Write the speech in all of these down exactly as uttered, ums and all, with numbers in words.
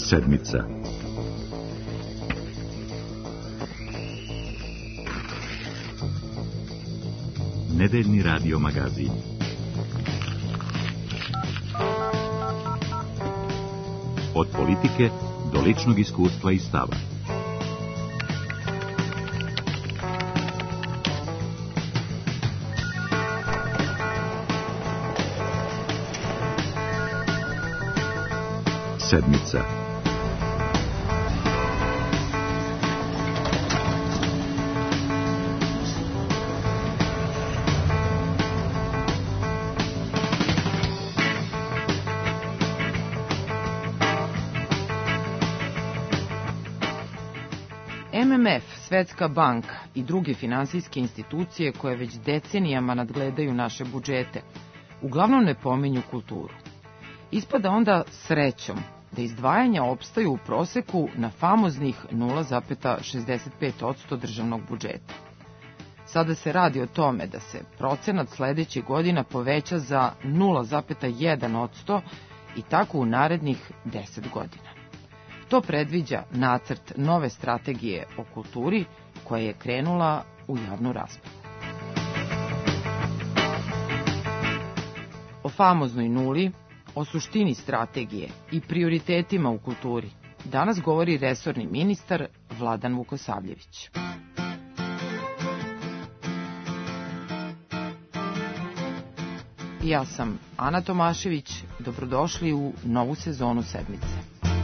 Sedmica. Nedeljni radio magazin. Od politike do ličnog iskustva i stava. Sedmica. M M F, Svetska banka i druge finansijske institucije koje već decenijama nadgledaju naše budžete, uglavnom ne pominju kulturu. Ispada onda srećom da izdvajanja opstaju u proseku na famoznih nula zarez šezdeset pet posto državnog budžeta. Sada se radi o tome da se procenat sledećih godina poveća za nula zarez jedan posto i tako u narednih deset godina. To predviđa nacrt nove strategije o kulturi koja je krenula u javnu raspravu. O famoznoj nuli, o suštini strategije i prioritetima u kulturi danas govori resorni ministar Vladan Vukosavljević. Ja sam Ana Tomašević, dobrodošli u novu sezonu Sedmice.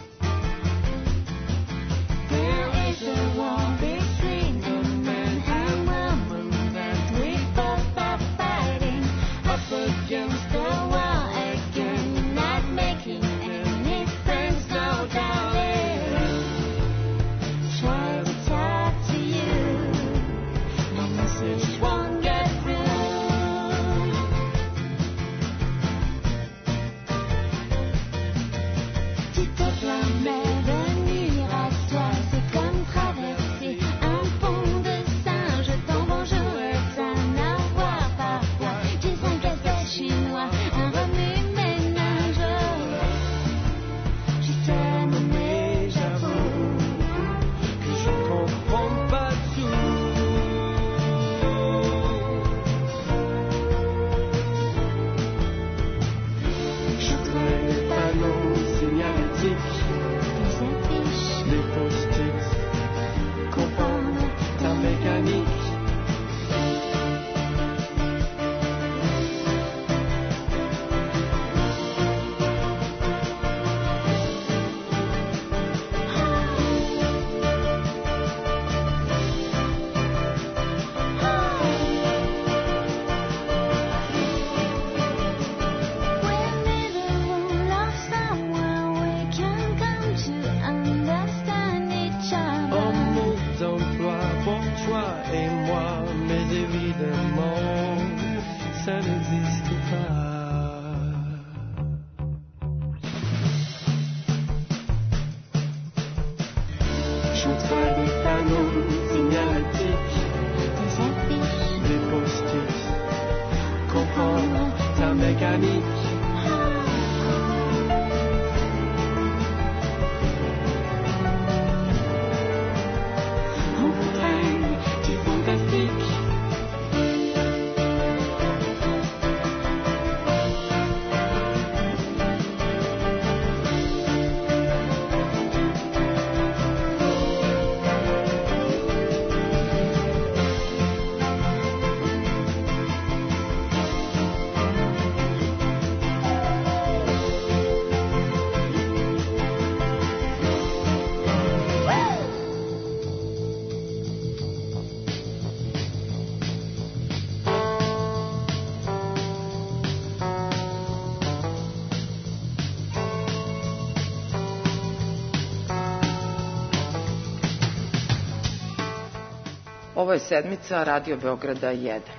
Ovo je Sedmica Radio Beograda jedan.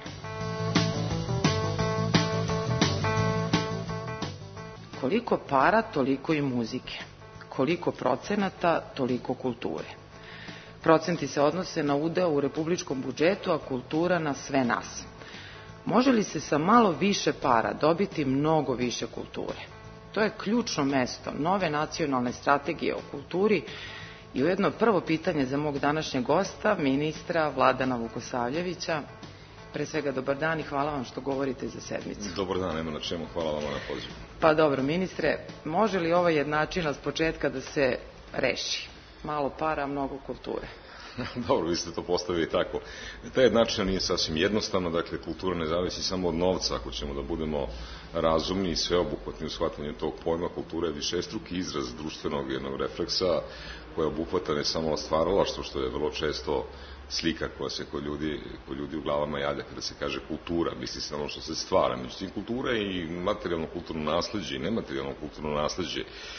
Koliko para, toliko i muzike. Koliko procenata, toliko kulture. Procenti se odnose na udeo u republičkom budžetu, a kultura na sve nas. Može li se sa malo više para dobiti mnogo više kulture? to je ključno mesto nove nacionalne strategije o kulturi i ujedno prvo pitanje za mog današnjeg gosta, ministra Vladana Vukosavljevića. Pre svega, dobar dan i hvala vam što govorite za sedmicu. Dobar dan, nema na čemu, hvala vam na pozivu. Pa dobro, ministre, može li ova jednačina s početka da se reši? Malo para, mnogo kulture. Dobro, vi ste to postavili tako. Ta jednačina nije sasvim jednostavna, dakle, kultura ne zavisi samo od novca, ako ćemo da budemo razumni i sveobuhvatni u shvatanju tog pojma. Kultura je višestruki izraz društvenog jednog refleksa koja obuhvata ne samo stvaralaštvo, što je vrlo često slika koja se kod ljudi, kod ljudi u glavama javlja kada se kaže kultura, misli se na ono što se stvara. Međutim, kultura je i materijalno kulturno nasleđe i nematerijalno kulturno nasleđe.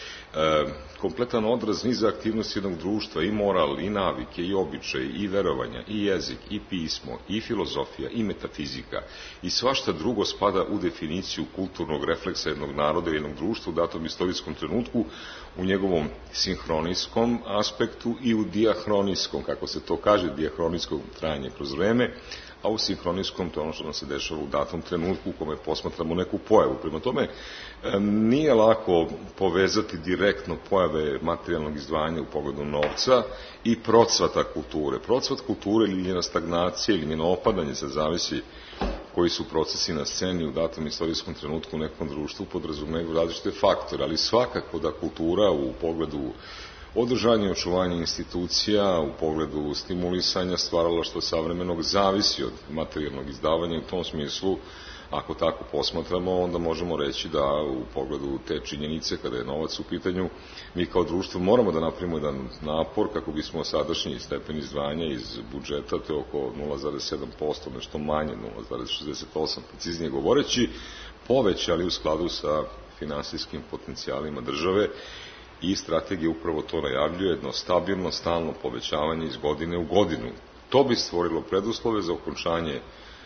E, kompletan odraz niza aktivnosti jednog društva, i moral, i navike, i običaj, i verovanja, i jezik, i pismo, i filozofija, i metafizika, i svašta drugo spada u definiciju kulturnog refleksa jednog naroda i jednog društva u datom istorijskom trenutku, u njegovom sinhronijskom aspektu i u dijahronijskom, kako se to kaže, dijahronijskom trajanje kroz vreme, a u sinhronijskom to je ono što nam se dešava u datom trenutku u kome posmatramo neku pojavu. Prema tome, nije lako povezati direktno pojave materijalnog izdvajanja u pogledu novca i procvata kulture. Procvat kulture ili njena stagnacija ili njeno opadanje, sad zavisi koji su procesi na sceni u datom istorijskom trenutku u nekom društvu, podrazumevaju različite faktore, ali svakako da kultura u pogledu održanja i očuvanja institucija, u pogledu stimulisanja stvaralaštva savremenog zavisi od materijalnog izdavanja i u tom smislu, ako tako posmatramo, onda možemo reći da u pogledu te činjenice, kada je novac u pitanju, mi kao društvo moramo da napravimo jedan napor kako bismo sadašnji stepen izdvajanja iz budžeta, to je oko nula zarez sedam posto, nešto manje, nula zarez šezdeset osam, preciznije govoreći, povećali u skladu sa finansijskim potencijalima države. I strategija upravo to najavljuje, jedno stabilno, stalno povećavanje iz godine u godinu. To bi stvorilo preduslove za okončanje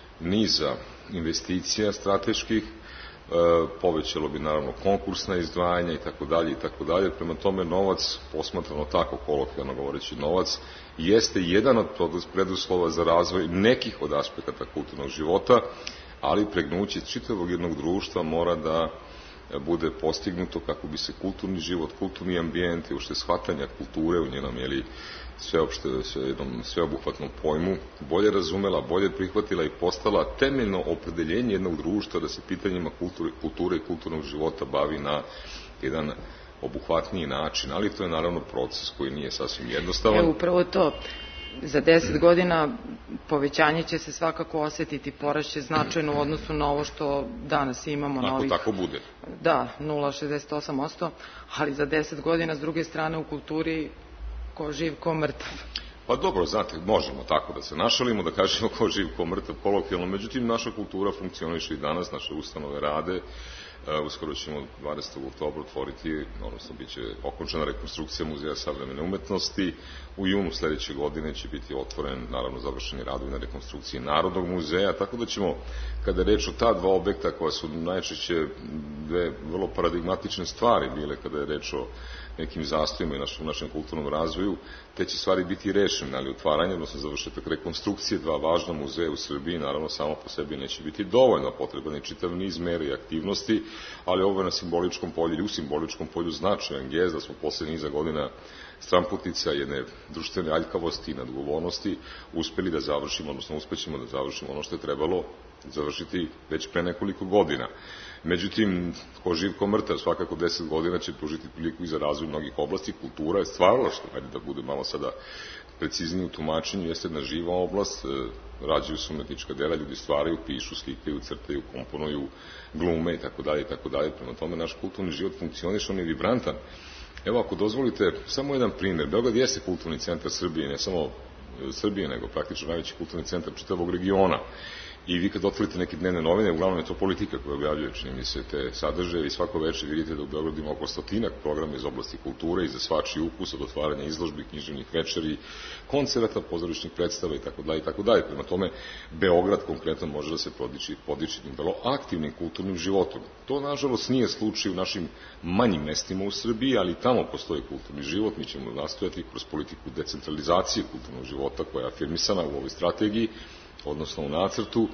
niza investicija strateških, e, povećalo bi naravno konkursna izdvajanja i tako dalje i tako dalje. Prema tome, novac, posmatrano tako kolokvijalno govoreći, novac jeste jedan od preduslova za razvoj nekih od aspekata kulturnog života, ali pregnuće čitavog jednog društva mora da bude postignuto kako bi se kulturni život, kulturni ambijent i uopšte shvatanja kulture u njenom jeli, sveopšte, sve, jednom sveobuhvatnom pojmu bolje razumela, bolje prihvatila i postala temeljno opredeljenje jednog društva da se pitanjima kulture, kulture i kulturnog života bavi na jedan obuhvatniji način, ali to je naravno proces koji nije sasvim jednostavan. E, upravo to. Za deset godina povećanje će se svakako osetiti, porašće značajno u odnosu na ovo što danas imamo. Ako novih, tako bude. Da, nula zarez šezdeset osam posto, ali za deset godina s druge strane u kulturi ko živ, ko mrtav. Pa dobro, znate, možemo tako da se našalimo, da kažemo ko živ, ko mrtav, kolokvijalno, međutim naša kultura funkcioniše i danas, naše ustanove rade. Uh, uskoro ćemo dvadesetog oktobra otvoriti, odnosno bit će okončana rekonstrukcija Muzeja savremene umetnosti. U junu sledeće godine će biti otvoren, naravno, završeni radovi na rekonstrukciji Narodnog muzeja, tako da ćemo, kada je reč o ta dva objekta koja su najčešće dve vrlo paradigmatične stvari bile kada je reč o nekim zastojima i našem, našem kulturnom razvoju, te će stvari biti rešene, ali otvaranje, odnosno završetak rekonstrukcije dva važna muzeja u Srbiji, naravno samo po sebi neće biti dovoljno, potreban je čitav niz mera i aktivnosti, ali ovo je na simboličkom polju ili u simboličkom polju značajan gest da smo posle niza godina stramputica jedne društvene aljkavosti i nadgovornosti uspeli da završimo, odnosno uspećemo da završimo ono što je trebalo završiti već pre nekoliko godina. Međutim, ko živ, ko mrtav, svakako deset godina će pružiti priliku i za razvoj mnogih oblasti. Kultura je stvaralaštvo, ajde da bude malo sada precizniji u tumačenju, jeste jedna živa oblast, rađaju se umetnička dela, ljudi stvaraju, pišu, slikaju, crtaju, komponuju, glume i tako dalje i tako dalje. Prema tome, naš kulturni život funkcioniše, on je vibrantan. Evo, ako dozvolite, samo jedan primjer. Beograd jeste kulturni centar Srbije, ne samo Srbije, nego praktično najveći kulturni centar čitavog regiona. I vi kad otvorite neke dnevne novine, uglavnom je to Politika koja objavljuje, čini mi se, te sadržaje i svako večer vidite da u Beogradu ima oko stotinak programa iz oblasti kulture i za svačiji ukus, od otvaranja izložbi, književnih večeri, koncerata, pozorišnih predstava i tako dalje i tako dalje. Prema tome, Beograd konkretno može da se podiči, podiči vrlo aktivnim kulturnim životom. To, nažalost, nije slučaj u našim manjim mestima u Srbiji, ali tamo postoji kulturni život. Mi ćemo nastojati kroz politiku decentralizacije kulturnog života koja je afirmisana u ovoj strategiji, odnosno u nacrtu,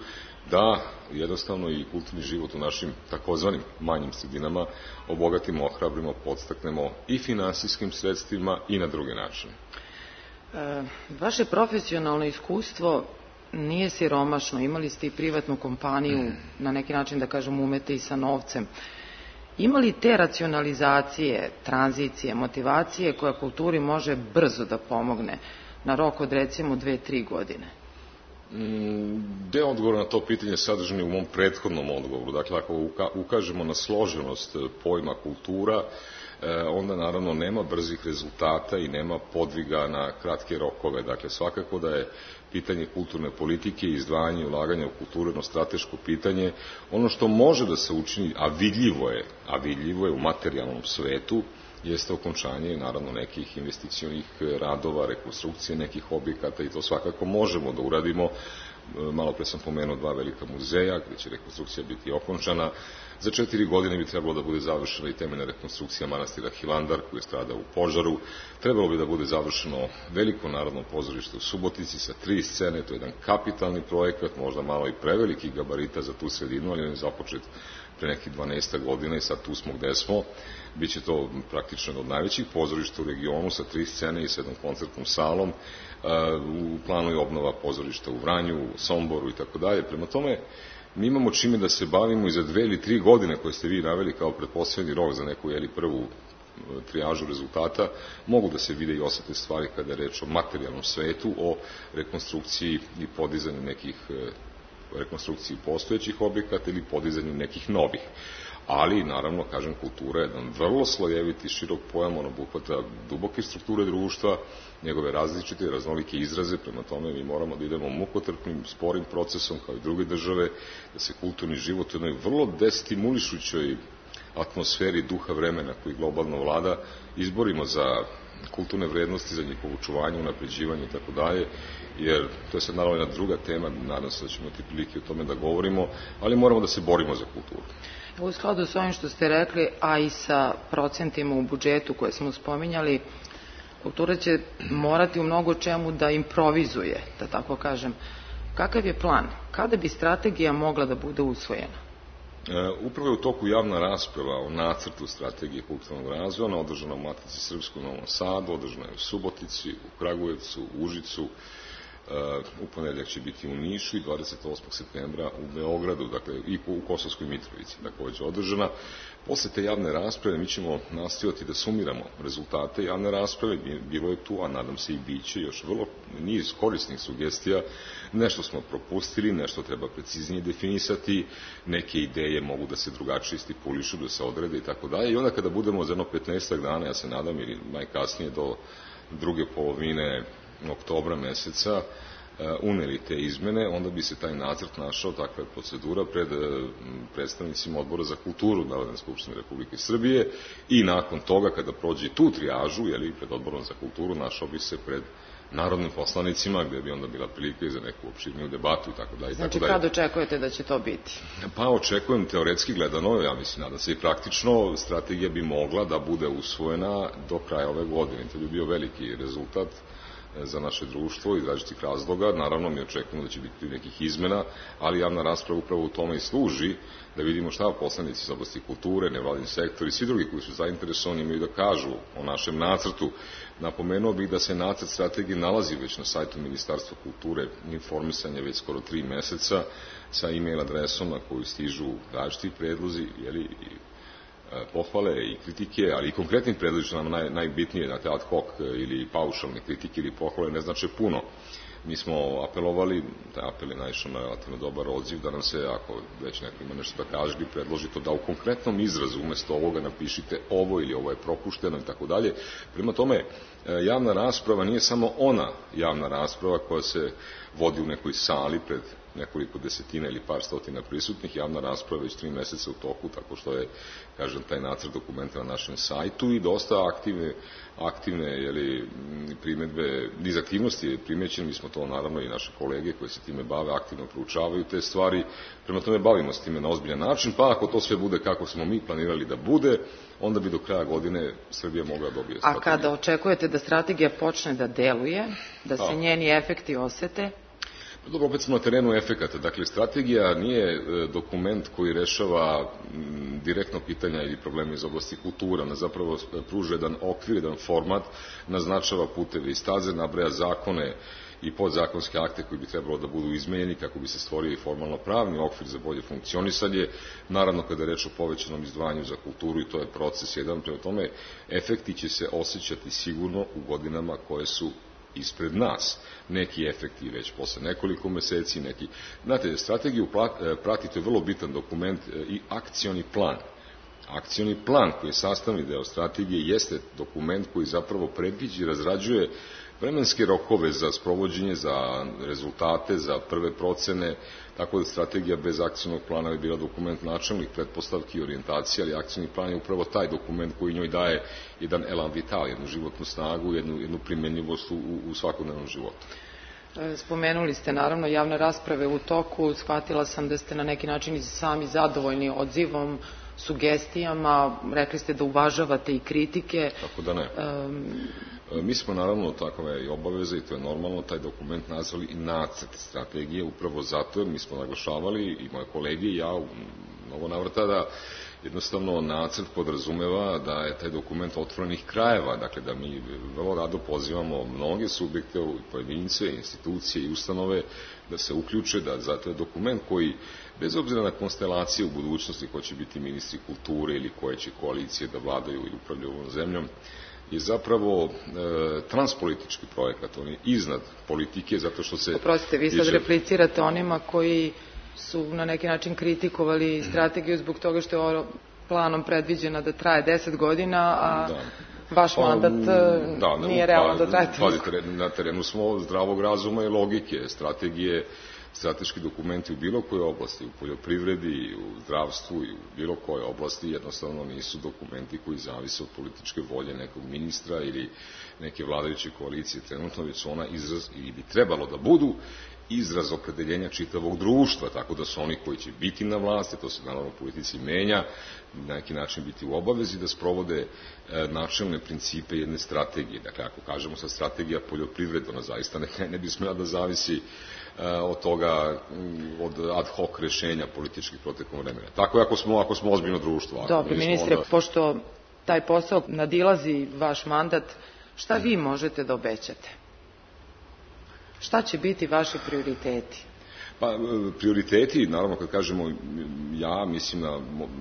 da jednostavno i kulturni život u našim takozvanim manjim sredinama obogatimo, ohrabrimo, podstaknemo i finansijskim sredstvima i na druge načine. E, vaše profesionalno iskustvo nije siromašno, imali ste i privatnu kompaniju, mm. na neki način da kažem umete i sa novcem. Ima li te racionalizacije, tranzicije, motivacije koja kulturi može brzo da pomogne na rok od recimo dve, tri godine? Deo odgovora na to pitanje sadržan je u mom prethodnom odgovoru. Dakle, ako ukažemo na složenost pojma kultura, onda naravno nema brzih rezultata i nema podviga na kratke rokove. Dakle, svakako da je pitanje kulturne politike i izdvajanje i ulaganja u kulturu jedno strateško pitanje. Ono što može da se učini, a vidljivo je, a vidljivo je u materijalnom svetu, jeste okončanje naravno nekih investicionih radova, rekonstrukcije nekih objekata i to svakako možemo da uradimo. Malo pre sam pomenuo dva velika muzeja gde će rekonstrukcija biti okončana. Za četiri godine bi trebalo da bude završena i temeljna rekonstrukcija manastira Hilandar koji je stradao u požaru. Trebalo bi da bude završeno veliko narodno pozorište u Subotici sa tri scene, to je jedan kapitalni projekat, možda malo i preveliki gabarita za tu sredinu, ali on je započet pre nekih dvanaest godina i sad tu smo gde smo. Biće to praktično od najvećih pozorišta u regionu sa tri scene i s jednom koncertnom salom. U planu je obnova pozorišta u Vranju, u Somboru i tako dalje. Prema tome, mi imamo čime da se bavimo i za dve ili tri godine koje ste vi naveli kao pretpostavljeni rok za neku jeli, prvu trijažu rezultata, mogu da se vide i osete stvari kada je reč o materijalnom svetu, o rekonstrukciji i podizanju nekih rekonstrukciji postojećih objekata ili podizanju nekih novih. Ali, naravno, kažem, kultura je jedan vrlo slojeviti, širok pojam, on obuhvata duboke strukture društva, njegove različite, raznolike izraze, prema tome mi moramo da idemo mukotrpnim, sporim procesom, kao i druge države, da se kulturni život u jednoj vrlo destimulišućoj atmosferi duha vremena koji globalno vlada, izborimo za kulturne vrednosti, za njihovo očuvanje, unapređivanje i tako dalje, jer to je sad naravno jedna druga tema, nadam se da ćemo imati prilike o tome da govorimo, ali moramo da se borimo za kulturu. U skladu s ovim što ste rekli, a i sa procentima u budžetu koje smo spominjali, kultura će morati u mnogo čemu da improvizuje, da tako kažem. Kakav je plan? Kada bi strategija mogla da bude usvojena? E, upravo je u toku javna rasprava o nacrtu strategije kulturnog razvoja, ona održana u Matici Srpskoj u Novom Sadu, održana je u Subotici, u Kragujevcu, u Užicu, u ponedeljak će biti u Nišu i dvadeset osmog septembra u Beogradu, dakle i u Kosovskoj Mitrovici takođe održana. Posle te javne rasprave mi ćemo nastojati da sumiramo rezultate javne rasprave, bilo je tu, a nadam se i biće još vrlo niz korisnih sugestija, nešto smo propustili, nešto treba preciznije definisati, neke ideje mogu da se drugačije stipulišu, da se odrede i tako dalje. I onda kada budemo za jedno petnaestak dana, ja se nadam, ili najkasnije do druge polovine oktobra meseca uneli te izmene, onda bi se taj nacrt našao, takva je procedura, pred predstavnicima Odbora za kulturu Narodne skupštine Republike Srbije i nakon toga, kada prođe tu trijažu, jeli, pred Odborom za kulturu, našao bi se pred narodnim poslanicima, gde bi onda bila prilika za neku opširniju debatu i tako dalje. Znači, kad očekujete da će to biti? Pa, očekujem teoretski gledano, ja mislim, nadam se i praktično, strategija bi mogla da bude usvojena do kraja ove godine. To bi bio veliki rezultat za naše društvo iz različitih razloga. Naravno, mi očekujemo da će biti nekih izmena, ali javna rasprava upravo u tome i služi da vidimo šta poslanici iz oblasti kulture, nevladin sektor i svi drugi koji su zainteresovani imaju da kažu o našem nacrtu. Napomenuo bih da se nacrt strategije nalazi već na sajtu Ministarstva kulture i informisanja već skoro tri meseca sa e-mail adresom na koju stižu različiti predlozi, jeli, i pohvale i kritike, ali i konkretni predlozi što nam naj, najbitnije, dakle ad hoc ili paušalne kritike ili pohvale ne znače puno. Mi smo apelovali, taj apel je naišao na relativno dobar odziv, da nam se, ako već neko ima nešto da kaže, bi predloži to da u konkretnom izrazu umesto ovoga napišite ovo ili ovo je propušteno i tako dalje. Prema tome, javna rasprava nije samo ona javna rasprava koja se vodi u nekoj sali pred nekoliko desetina ili par stotina prisutnih, javna rasprava već tri meseca u toku, tako što je, kažem, taj nacrt dokumenta na našem sajtu i dosta aktivne, aktivne jeli, primetbe, niz aktivnosti primećeni, mi smo to naravno i naše kolege koji se time bave, aktivno proučavaju te stvari, prema tome bavimo se time na ozbiljan način, pa ako to sve bude kako smo mi planirali da bude, onda bi do kraja godine Srbija mogla dobije strategiju. A kada očekujete da strategija počne da deluje, da se njeni efekti osete? Dobro, opet smo na terenu efekata. Dakle, strategija nije dokument koji rešava direktno pitanja ili probleme iz oblasti kultura. Ona zapravo pruža jedan okvir, jedan format, naznačava puteve i staze, nabraja zakone i podzakonske akte koji bi trebalo da budu izmenjeni kako bi se stvorio i formalno pravni okvir za bolje funkcionisanje. Naravno, kada je reč o povećanom izdvajanju za kulturu, i to je proces jedan, prema tome efekti će se osjećati sigurno u godinama koje su ispred nas. Neki efekti već posle nekoliko meseci, neki... Znate, strategiju prati, to je vrlo bitan dokument, i akcioni plan. Akcioni plan koji je sastavni deo strategije jeste dokument koji zapravo predviđa i razrađuje vremenske rokove za sprovođenje, za rezultate, za prve procene, tako da strategija bez akcionog plana bi bila dokument načelnih pretpostavki i orijentacija, ali akcioni plan je upravo taj dokument koji njoj daje jedan elan vital, jednu životnu snagu, jednu, jednu primenljivost u, u svakodnevnom životu. Spomenuli ste naravno javne rasprave u toku, shvatila sam da ste na neki način i sami zadovoljni odzivom, sugestijama, rekli ste da uvažavate i kritike. Tako da ne. Um, Mi smo naravno, takva je i obaveza i to je normalno, taj dokument nazvali i nacrt strategije, upravo zato jer mi smo naglašavali i moje kolege i ja u mnogo navrata da jednostavno nacrt podrazumeva da je taj dokument otvorenih krajeva, dakle da mi vrlo rado pozivamo mnoge subjekte, pojedince, institucije i ustanove da se uključe, da zato je dokument koji, bez obzira na konstelacije u budućnosti, ko će biti ministri kulture ili koje će koalicije da vladaju ili upravljaju ovom zemljom, je zapravo e, transpolitički projekat, on je iznad politike, zato što se... Oprostite, vi sad tiče... replicirate onima koji su na neki način kritikovali strategiju zbog toga što je ovo planom predviđena da traje deset godina, a da. vaš pa, mandat da, nije pa, realno da traje toliko. Na terenu smo zdravog razuma i logike, strategije, strateški dokumenti u bilo kojoj oblasti, u poljoprivredi, u zdravstvu i u bilo kojoj oblasti jednostavno nisu dokumenti koji zavise od političke volje nekog ministra ili neke vladajuće koalicije trenutno, već su ona izraz, ili bi trebalo da budu, izraz opredeljenja čitavog društva, tako da su oni koji će biti na vlasti, to se naravno u politici menja, na neki način biti u obavezi da sprovode e, načelne principe jedne strategije. Dakle, ako kažemo sa strategija poljoprivrede, ona zaista ne, ne bi smela da zavisi e, od toga, od ad hoc rešenja političkih protekom vremena. Tako je ako smo, ako smo ozbiljno društvo. Dobro, ministre, onda... pošto taj posao nadilazi vaš mandat, šta vi možete da obećate? Šta će biti vaši prioriteti? Pa, prioriteti, naravno, kad kažemo ja, mislim na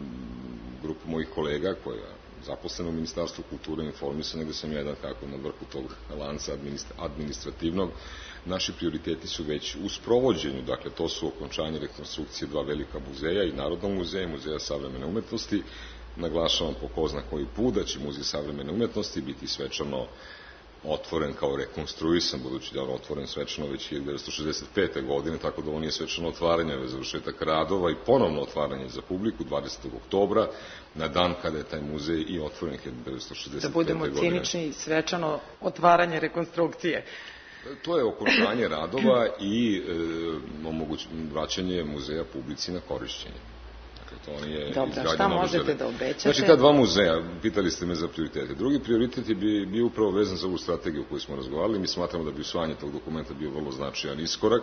grupu mojih kolega koja je zaposlena u Ministarstvu kulture i informisanja, gde sam ja jedan kako na vrhu tog lanca administrativnog. Naši prioriteti su već u sprovođenju, dakle, to su okončanje rekonstrukcije dva velika muzeja, i Narodnog muzeja i Muzeja savremene umetnosti. Naglašavam po ko zna koji put da će Muzej savremene umetnosti biti svečano otvoren kao rekonstruisan, budući da je otvoren svečano već hiljadu devetsto šezdeset pete. godine, tako da ovo nije svečano otvaranje, već završetak radova i ponovno otvaranje za publiku dvadesetog oktobra, na dan kada je taj muzej i otvoren hiljadu devetsto šezdeset pete. Da budemo cinični, svečano otvaranje rekonstrukcije. To je okončanje radova i e, omoguć, vraćanje muzeja publici na korišćenje. To nije Dobro, šta možete da obećate? Znači, ta dva muzeja, pitali ste me za prioritete. Drugi prioritet je bi, bio upravo vezan za ovu strategiju o kojoj smo razgovarali. Mi smatramo da bi usvajanje tog dokumenta bio vrlo značajan iskorak,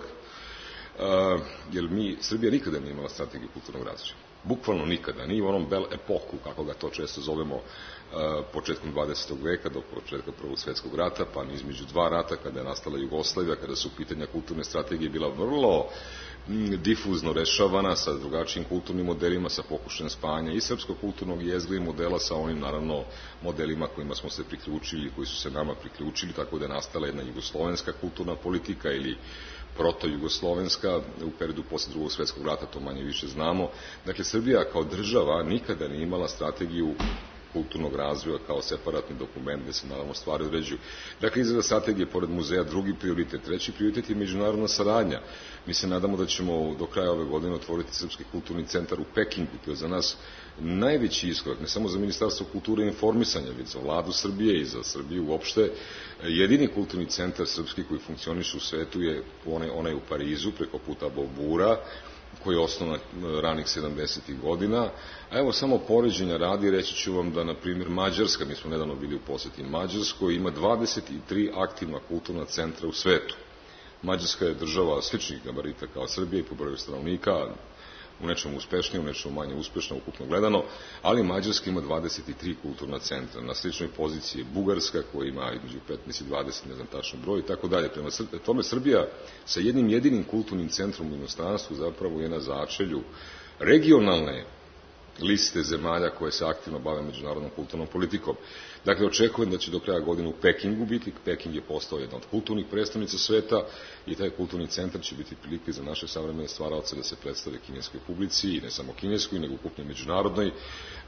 uh, jer mi, Srbija nikada nije imala strategiju kulturnog razvoja. Bukvalno nikada, ni u onom bel epohu, kako ga to često zovemo, uh, početkom dvadesetog veka do početka Prvog svetskog rata, pa između dva rata, kada je nastala Jugoslavija, kada su pitanja kulturne strategije bila vrlo difuzno rešavana sa drugačijim kulturnim modelima, sa pokušajem spajanja i srpskog kulturnog jezgra i modela sa onim, naravno, modelima kojima smo se priključili, koji su se nama priključili, tako da je nastala jedna jugoslovenska kulturna politika ili proto-jugoslovenska u periodu posle Drugog svetskog rata, to manje više znamo. Dakle, Srbija kao država nikada nije imala strategiju kulturnog razvoja kao separatni dokument gde se naravno stvari određuju. Dakle, izrada strategije pored muzeja, drugi prioritet. Treći prioritet je međunarodna saradnja. Mi se nadamo da ćemo do kraja ove godine otvoriti Srpski kulturni centar u Pekingu. To je za nas najveći iskorak, ne samo za Ministarstvo kulture i informisanja, već za vladu Srbije i za Srbiju uopšte. Jedini kulturni centar srpski koji funkcioniše u svetu je onaj, onaj u Parizu, preko puta Bobura, koji je osnovan ranih sedamdesetih godina. A evo samo poređenja radi, reći ću vam da, na primjer, Mađarska, mi smo nedavno bili u poseti Mađarskoj, ima dvadeset tri aktivna kulturna centra u svetu. Mađarska je država sličnih gabarita kao Srbija i po broju stanovnika, u nečemu uspešnije, u nečemu manje uspešno, ukupno gledano, ali Mađarska ima dvadeset tri kulturna centra. Na sličnoj poziciji je Bugarska, koja ima između petnaest i dvadeset, ne znam tačno broj, i tako dalje. Prema tome, Srbija sa jednim jedinim kulturnim centrom u inostranstvu zapravo je na začelju regionalne liste zemalja koje se aktivno bave međunarodnom kulturnom politikom. Dakle, očekujem da će do kraja godine u Pekingu biti. Peking je postao jedna od kulturnih predstavnica sveta i taj kulturni centar će biti prilike za naše savremene stvaraoce da se predstave kineskoj publici, i ne samo kineskoj, nego ukupno međunarodnoj. E,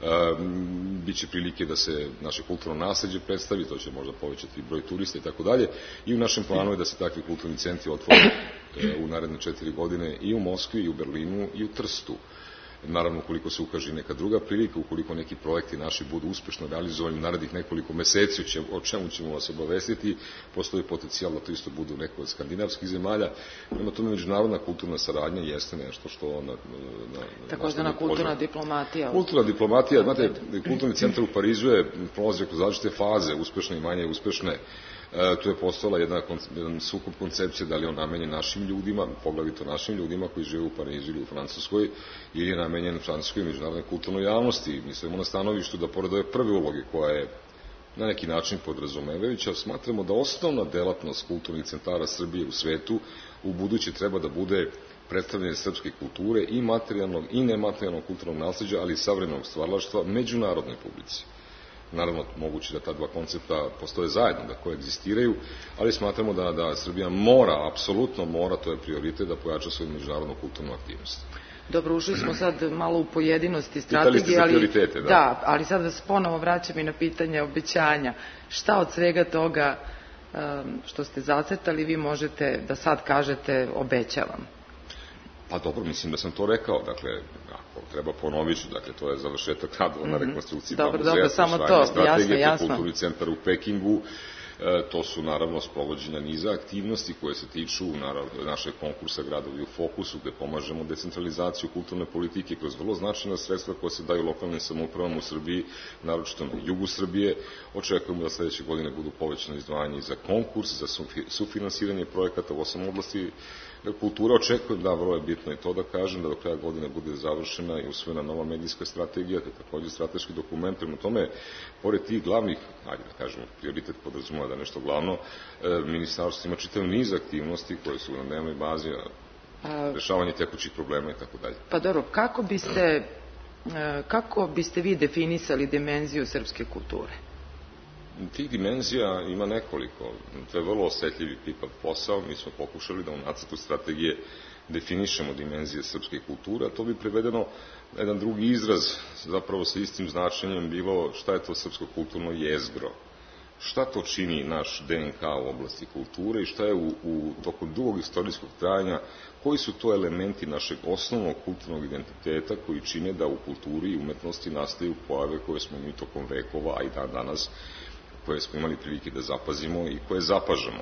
biće prilike da se naše kulturno nasleđe predstavi, to će možda povećati broj turista i tako dalje. I u našem planu je da se takvi kulturni centri otvore e, u naredne četiri godine i u Moskvi, i u Berlinu, i u Trstu. Naravno, ukoliko se ukaže neka druga prilika, ukoliko neki projekti naši budu uspešno realizovani u narednih nekoliko meseci, o čemu ćemo vas obavestiti, postoji potencijal da to isto budu neko od skandinavskih zemalja. Prema tome, međunarodna kulturna saradnja jeste nešto što... Na, na, također na kulturna možda... diplomatija. Kulturna diplomatija, znate, kulturni centar u Parizu je prolazio kroz različite faze, uspešne i manje uspešne. E, tu je postala jedna, jedan sukob koncepcije, da li je on namenjen našim ljudima, poglavito našim ljudima koji žive u Parizu ili u Francuskoj, ili je namenjen francuskoj i međunarodnoj kulturnoj javnosti. Mislimo na stanovištu da pored ove prve uloge koja je na neki način podrazumevajuća, smatramo da osnovna delatnost kulturnih centara Srbije u svetu u buduće treba da bude predstavljanje srpske kulture i materijalnog i nematerijalnog kulturnog nasleđa, ali i savremenog stvaralaštva međunarodnoj publici. Naravno, moguće da ta dva koncepta postoje zajedno, da koegzistiraju, ali smatramo da, da Srbija mora, apsolutno mora, to je prioritet, da pojača svoju međunarodnu kulturnu aktivnost. Dobro, ušli smo sad malo u pojedinosti strategije, ali, da. da, ali sad vas ponovo vraćam i na pitanje obećanja. Šta od svega toga um, što ste zacrtali vi možete da sad kažete obećavam? Pa dobro, mislim da sam to rekao, dakle, ako treba ponovit ću, dakle, to je završetak radova na rekonstrukciji Dobro, dobro, samo to, jasno, jasno. Kulturni centar u Pekingu, e, to su naravno sprovođenja niza aktivnosti koje se tiču naravno našeg konkursa Gradovi u fokusu, gde pomažemo decentralizaciju kulturne politike kroz vrlo značajna sredstva koja se daju lokalnim samoupravama u Srbiji, naročito na jugu Srbije. Očekujemo da sledeće godine budu povećane izdvajanje za konkurs, za sufinansiranje projekata u osam oblasti kultura. Očekujem, da, vrlo je bitno i to da kažem, da do kraja godine bude završena i usvojena nova medijska strategija, te takođe strateški dokument. Prema tome, pored tih glavnih, ajde da kažemo, prioritet podrazumeva da je nešto glavno, e, ministarstvo ima čitav niz aktivnosti koje su na dnevnoj bazi, rešavanje tekućih problema i tako dalje. Pa dobro, kako biste, kako biste vi definisali dimenziju srpske kulture? Tih dimenzija ima nekoliko. To je vrlo osetljiv i pipav posao. Mi smo pokušali da u nacrtu strategije definišemo dimenzije srpske kulture, a to bi prevedeno na jedan drugi izraz, zapravo sa istim značenjem, bilo šta je to srpsko kulturno jezgro. Šta to čini naš D N K u oblasti kulture i šta je u, u tokom dugog istorijskog trajanja, koji su to elementi našeg osnovnog kulturnog identiteta koji čine da u kulturi i umetnosti nastaju pojave koje smo mi tokom vekova, a i dan danas, koje smo imali prilike da zapazimo i koje zapažamo.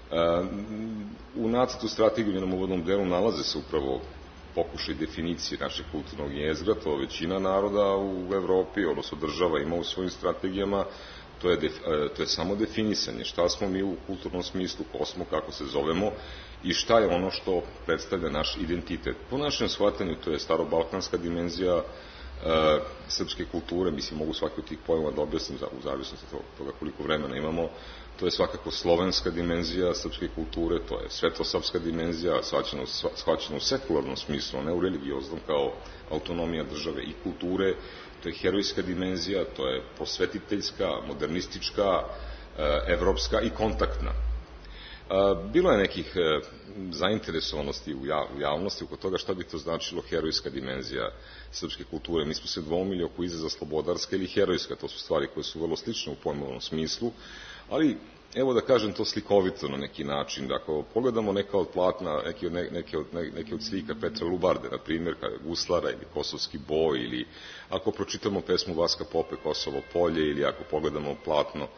U nacrtu strategije u njenom uvodnom delu nalaze se upravo pokušaj definicije našeg kulturnog jezgra, to većina naroda u Evropi, odnosno država ima u svojim strategijama. To je, def, to je samo definisanje šta smo mi u kulturnom smislu, ko smo, kako se zovemo i šta je ono što predstavlja naš identitet. Po našem shvatanju to je starobalkanska dimenzija e, srpske kulture, mislim mogu svaki od tih pojmova da objasnim u zavisnosti od toga koliko vremena imamo. To je svakako slovenska dimenzija srpske kulture, to je svetosavska dimenzija, shvaćena, shvaćena u sekularnom smislu, a ne u religioznom, kao autonomija države i kulture. To je herojska dimenzija, to je posvetiteljska, modernistička, evropska i kontaktna. Bilo je nekih zainteresovanosti u javnosti oko toga šta bi to značilo herojska dimenzija srpske kulture. Mi smo se dvoumili oko izraza slobodarska ili herojska, to su stvari koje su vrlo slične u pojmovnom smislu, ali evo da kažem to slikovito na neki način. Da ako pogledamo neka od platna, neke od, neke od, neke od slika Petra Lubarde, na primjer, Guslara ili Kosovski boj, ili ako pročitamo pesmu Vaska Pope Kosovo polje, ili ako pogledamo platno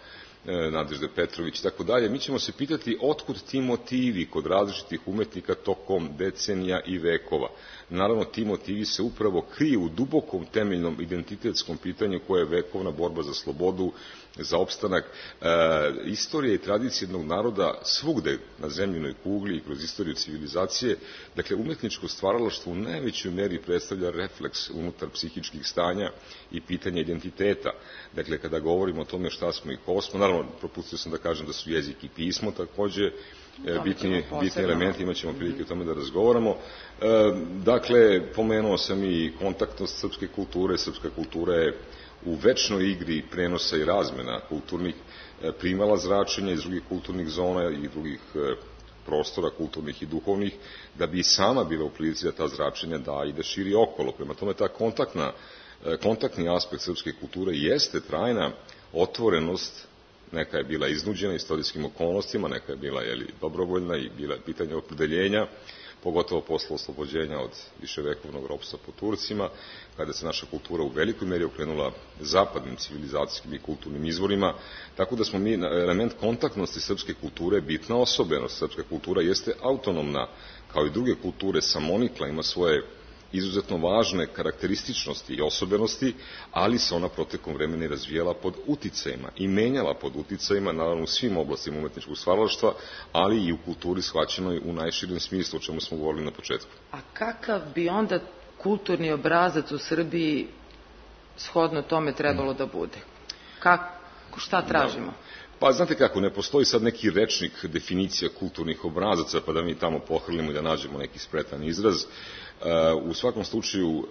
Nadežde Petrović i tako dalje, mi ćemo se pitati otkud ti motivi kod različitih umetnika tokom decenija i vekova. Naravno, ti motivi se upravo kriju u dubokom temeljnom identitetskom pitanju koje je vekovna borba za slobodu, za opstanak. E, istorija i tradicija jednog naroda svugde na zemljinoj kugli i kroz istoriju civilizacije, dakle, umetničko stvaralaštvo u najvećoj meri predstavlja refleks unutar psihičkih stanja i pitanja identiteta. Dakle, kada govorimo o tome šta smo i ko smo, naravno, propustio sam da kažem da su jezik i pismo takođe bitni, bitni elementi, imat ćemo prilike o tome da razgovaramo. E, dakle, pomenuo sam i kontaktnost srpske kulture. Srpska kultura je u večnoj igri prenosa i razmena kulturnih primala zračenja iz drugih kulturnih zona i drugih prostora, kulturnih i duhovnih, da bi i sama bila u prilici da ta zračenja da i da širi okolo. Prema tome, ta kontaktna, kontaktni aspekt srpske kulture jeste trajna otvorenost. Neka je bila iznuđena istorijskim okolnostima, neka je bila jeli, dobrovoljna i bila pitanje opredeljenja, pogotovo posle oslobođenja od viševekovnog ropstva po Turcima, kada se naša kultura u velikoj meri okrenula zapadnim civilizacijskim i kulturnim izvorima, tako da smo mi, element kontaktnosti srpske kulture, bitna osobenost. Srpska kultura jeste autonomna, kao i druge kulture, samonikla, ima svoje izuzetno važne karakterističnosti i osobenosti, ali se ona protekom vremena razvijala pod uticajima i menjala pod uticajima, naravno u svim oblastima umetničkog stvaralaštva, ali i u kulturi shvaćenoj u najširem smislu, o čemu smo govorili na početku. A kakav bi onda kulturni obrazac u Srbiji shodno tome trebalo da bude? Kako, šta tražimo? Da. Pa znate kako, ne postoji sad neki rečnik definicija kulturnih obrazaca, pa da mi tamo pohrlimo i da nađemo neki spretan izraz. U svakom slučaju,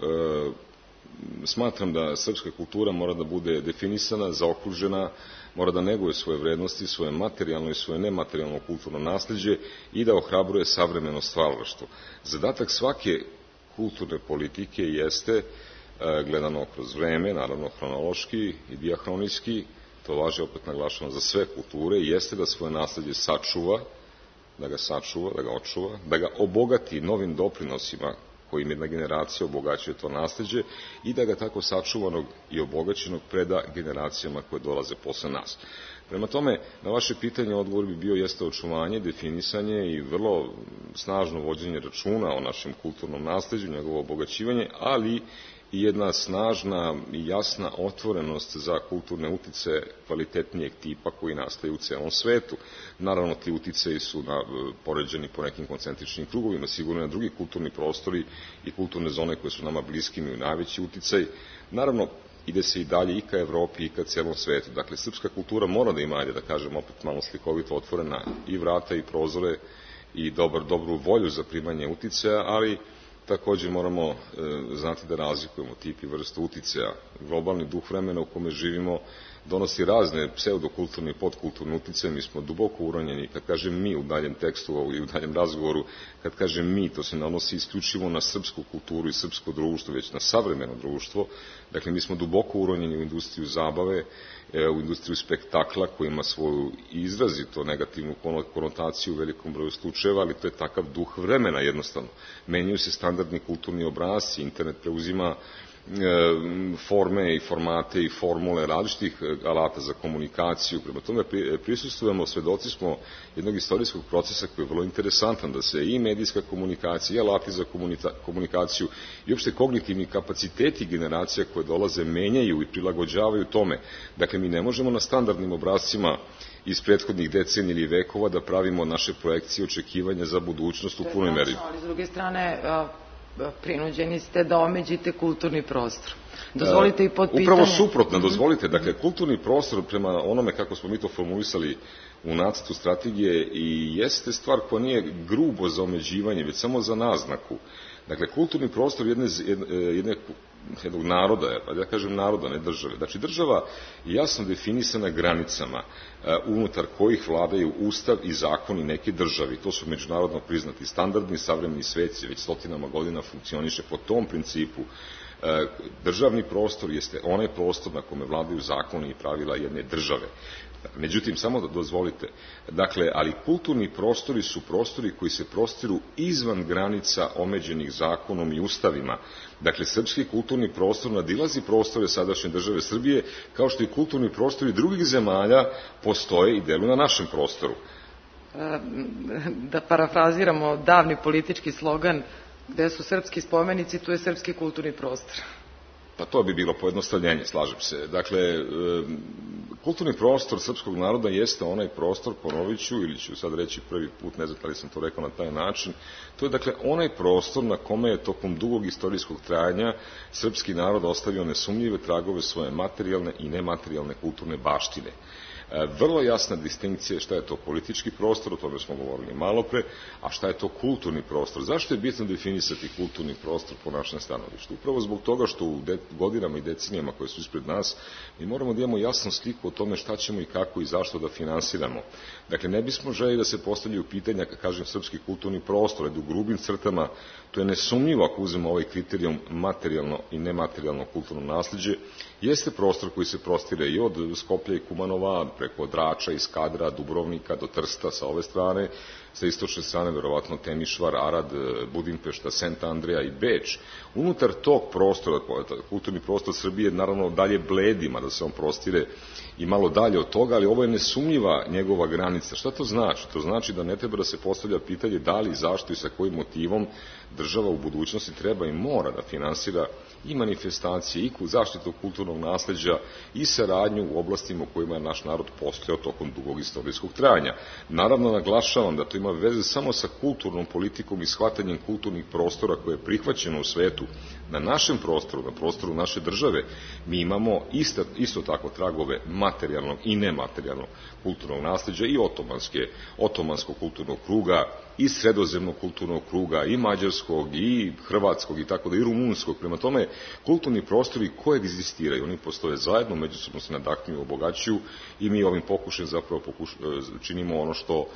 smatram da srpska kultura mora da bude definisana, zaokružena, mora da neguje svoje vrednosti, svoje materijalno i svoje nematerijalno kulturno nasleđe i da ohrabruje savremeno stvaralaštvo. Zadatak svake kulturne politike jeste, gledano kroz vreme, naravno hronološki i dijahronijski, to važi, opet naglašavam, za sve kulture, jeste da svoje nasleđe sačuva, da ga sačuva, da ga očuva, da ga obogati novim doprinosima kojim jedna generacija obogaćuje to nasleđe i da ga tako sačuvanog i obogaćenog preda generacijama koje dolaze posle nas. Prema tome, na vaše pitanje odgovor bi bio jeste očuvanje, definisanje i vrlo snažno vođenje računa o našem kulturnom nasleđu, njegovo obogaćivanje, ali i jedna snažna i jasna otvorenost za kulturne utice kvalitetnijeg tipa koji nastaju u celom svetu. Naravno, ti uticeji su na, poređeni po nekim koncentričnim krugovima, sigurno na drugi kulturni prostori i kulturne zone koje su nama bliski imaju najveći uticaj. Naravno, ide se i dalje i ka Evropi i ka celom svetu. Dakle, srpska kultura mora da ima, ajde da kažem, opet malo slikovito otvorena i vrata i prozore i dobar, dobru volju za primanje uticaja, ali takođe moramo e, znati da razlikujemo tip i vrstu uticaja. Globalni duh vremena u kome živimo donosi razne pseudokulturne i podkulturne uticaje. Mi smo duboko uranjeni. Kad kažem mi u daljem tekstu i u daljem razgovoru, kad kažem mi, to se ne odnosi isključivo na srpsku kulturu i srpsko društvo, već na savremeno društvo. Dakle, mi smo duboko uranjeni u industriju zabave, u industriju spektakla koji ima svoju izrazito negativnu konotaciju u velikom broju slučajeva, ali to je takav duh vremena jednostavno. Menjaju se standardni kulturni obrazci, internet preuzima forme i formate i formule različitih alata za komunikaciju. Prema tome prisustujemo, svedoci smo jednog istorijskog procesa koji je vrlo interesantan, da se i medijska komunikacija, i alati za komunikaciju i uopšte kognitivni kapaciteti generacija koje dolaze menjaju i prilagođavaju tome. Dakle, mi ne možemo na standardnim obrazcima iz prethodnih decenija ili vekova da pravimo naše projekcije, očekivanja za budućnost u punoj meri. Ali s druge strane, prinuđeni ste da omeđite kulturni prostor. Dozvolite i pod pitanje... Upravo suprotno, dozvolite. Dakle, kulturni prostor prema onome kako smo mi to formulisali u nacrtu strategije i jeste stvar koja nije grubo za omeđivanje, već samo za naznaku. Dakle, kulturni prostor jedne, jedne, jednog naroda, pa da kažem naroda, ne države. Znači, država je jasno definisana granicama unutar kojih vladaju ustav i zakoni neke državi. To su međunarodno priznati standardni, savremeni svet već stotinama godina funkcioniše po tom principu Državni prostor jeste onaj prostor na kome vladaju zakoni i pravila jedne države. Međutim, samo da dozvolite, dakle, ali kulturni prostori su prostori koji se prostiru izvan granica omeđenih zakonom i ustavima. Dakle, srpski kulturni prostor nadilazi prostore sadašnje države Srbije, kao što i kulturni prostori drugih zemalja postoje i deluju na našem prostoru. Da parafraziramo davni politički slogan, gde su srpski spomenici, tu je srpski kulturni prostor. Pa to bi bilo pojednostavljenje, slažem se. Dakle, kulturni prostor srpskog naroda jeste onaj prostor, ponovit ću, ili ću sad reći prvi put, ne znam da li sam to rekao na taj način, to je dakle onaj prostor na kome je tokom dugog istorijskog trajanja srpski narod ostavio nesumnjive tragove svoje materijalne i nematerijalne kulturne baštine. Vrlo jasna distinkcija je šta je to politički prostor, o tome smo govorili malo pre, a šta je to kulturni prostor. Zašto je bitno definisati kulturni prostor po našem stanovištu? Upravo zbog toga što u godinama i decenijama koje su ispred nas, mi moramo da imamo jasnu sliku o tome šta ćemo i kako i zašto da finansiramo. Dakle, ne bismo želi da se postavljaju pitanja, kad kažem srpski kulturni prostor, u grubim crtama, to je nesumnjivo ako uzmemo ovaj kriterijum materijalno i nematerijalno kulturno nasleđe, jeste prostor koji se prostire i od Skoplja i Kumanova, preko Drača i Skadra, Dubrovnika do Trsta sa ove strane, sa istočne strane verovatno Temišvar, Arad, Budimpešta, Sent Andreja i Beč. Unutar tog prostora, kulturni prostor Srbije naravno dalje bledima da se on prostire i malo dalje od toga, ali ovo je nesumnjiva njegova granica. Šta to znači? To znači da ne treba da se postavlja pitanje da li, zašto i sa kojim motivom država u budućnosti treba i mora da finansira i manifestacije, i zaštitu kulturnog nasleđa, i saradnju u oblastima u kojima je naš narod postojao tokom dugog istorijskog trajanja. Naravno, naglašavam da to ima veze samo sa kulturnom politikom i shvatanjem kulturnih prostora koje je prihvaćeno u svetu. Na našem prostoru, na prostoru naše države, mi imamo isto, isto tako tragove materijalnog i nematerijalnog kulturnog nasleđa i otomanske, otomanskog kulturnog kruga, i sredozemnog kulturnog kruga, i mađarskog, i hrvatskog, i tako da, i rumunskog. Prema tome, kulturni prostori koegzistiraju, oni postoje zajedno, međusobno se nadahnjuju, obogaćuju i mi ovim pokušajem zapravo pokuš, činimo ono što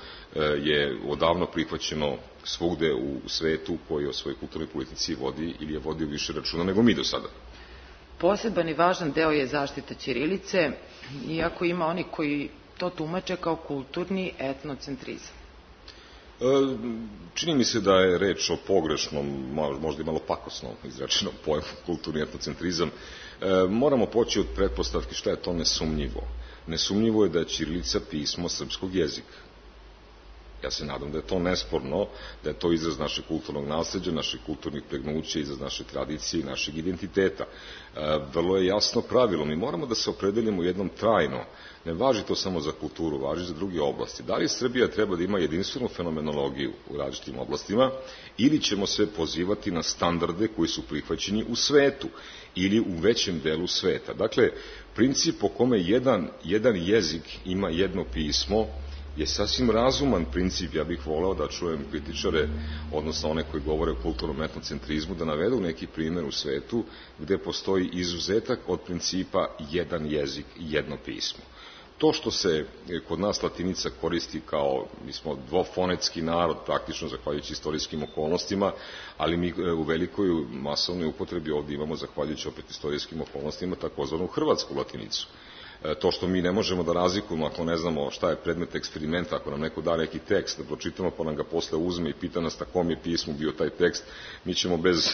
je odavno prihvaćeno svugde u svetu koji o svojoj kulturnoj politici vodi ili je vodio više računa nego mi do sada. Poseban i važan deo je zaštita ćirilice, iako ima oni koji to tumače kao kulturni etnocentrizam. Čini mi se da je reč o pogrešnom, možda i malo pakosnom izrečenom pojmu kulturni etnocentrizam. Moramo poći od pretpostavke šta je to nesumnjivo. Nesumnjivo je da je ćirilica pismo srpskog jezika. Ja se nadam da je to nesporno, da je to izraz našeg kulturnog nasleđa, naših kulturnih pregnuća, izraz naše tradicije i našeg identiteta. Vrlo je jasno pravilo, mi moramo da se opredelimo jednom trajno, ne važi to samo za kulturu, važi za druge oblasti. Da li Srbija treba da ima jedinstvenu fenomenologiju u različitim oblastima ili ćemo se pozivati na standarde koji su prihvaćeni u svetu ili u većem delu sveta. Dakle, princip po kome jedan, jedan jezik ima jedno pismo je sasvim razuman princip. Ja bih voleo da čujem kritičare, odnosno one koji govore o kulturnom etnocentrizmu, da navedu neki primjer u svetu gde postoji izuzetak od principa jedan jezik i jedno pismo. To što se kod nas latinica koristi kao, mi smo dvofonetski narod, praktično zahvaljujući istorijskim okolnostima, ali mi u velikoj masovnoj upotrebi ovdje imamo, zahvaljujući opet istorijskim okolnostima, takozvanu hrvatsku latinicu. To što mi ne možemo da razlikujemo ako ne znamo šta je predmet eksperimenta, ako nam neko da neki tekst da pročitamo pa nam ga posle uzme i pita nas na kom je pismu bio taj tekst, mi ćemo bez,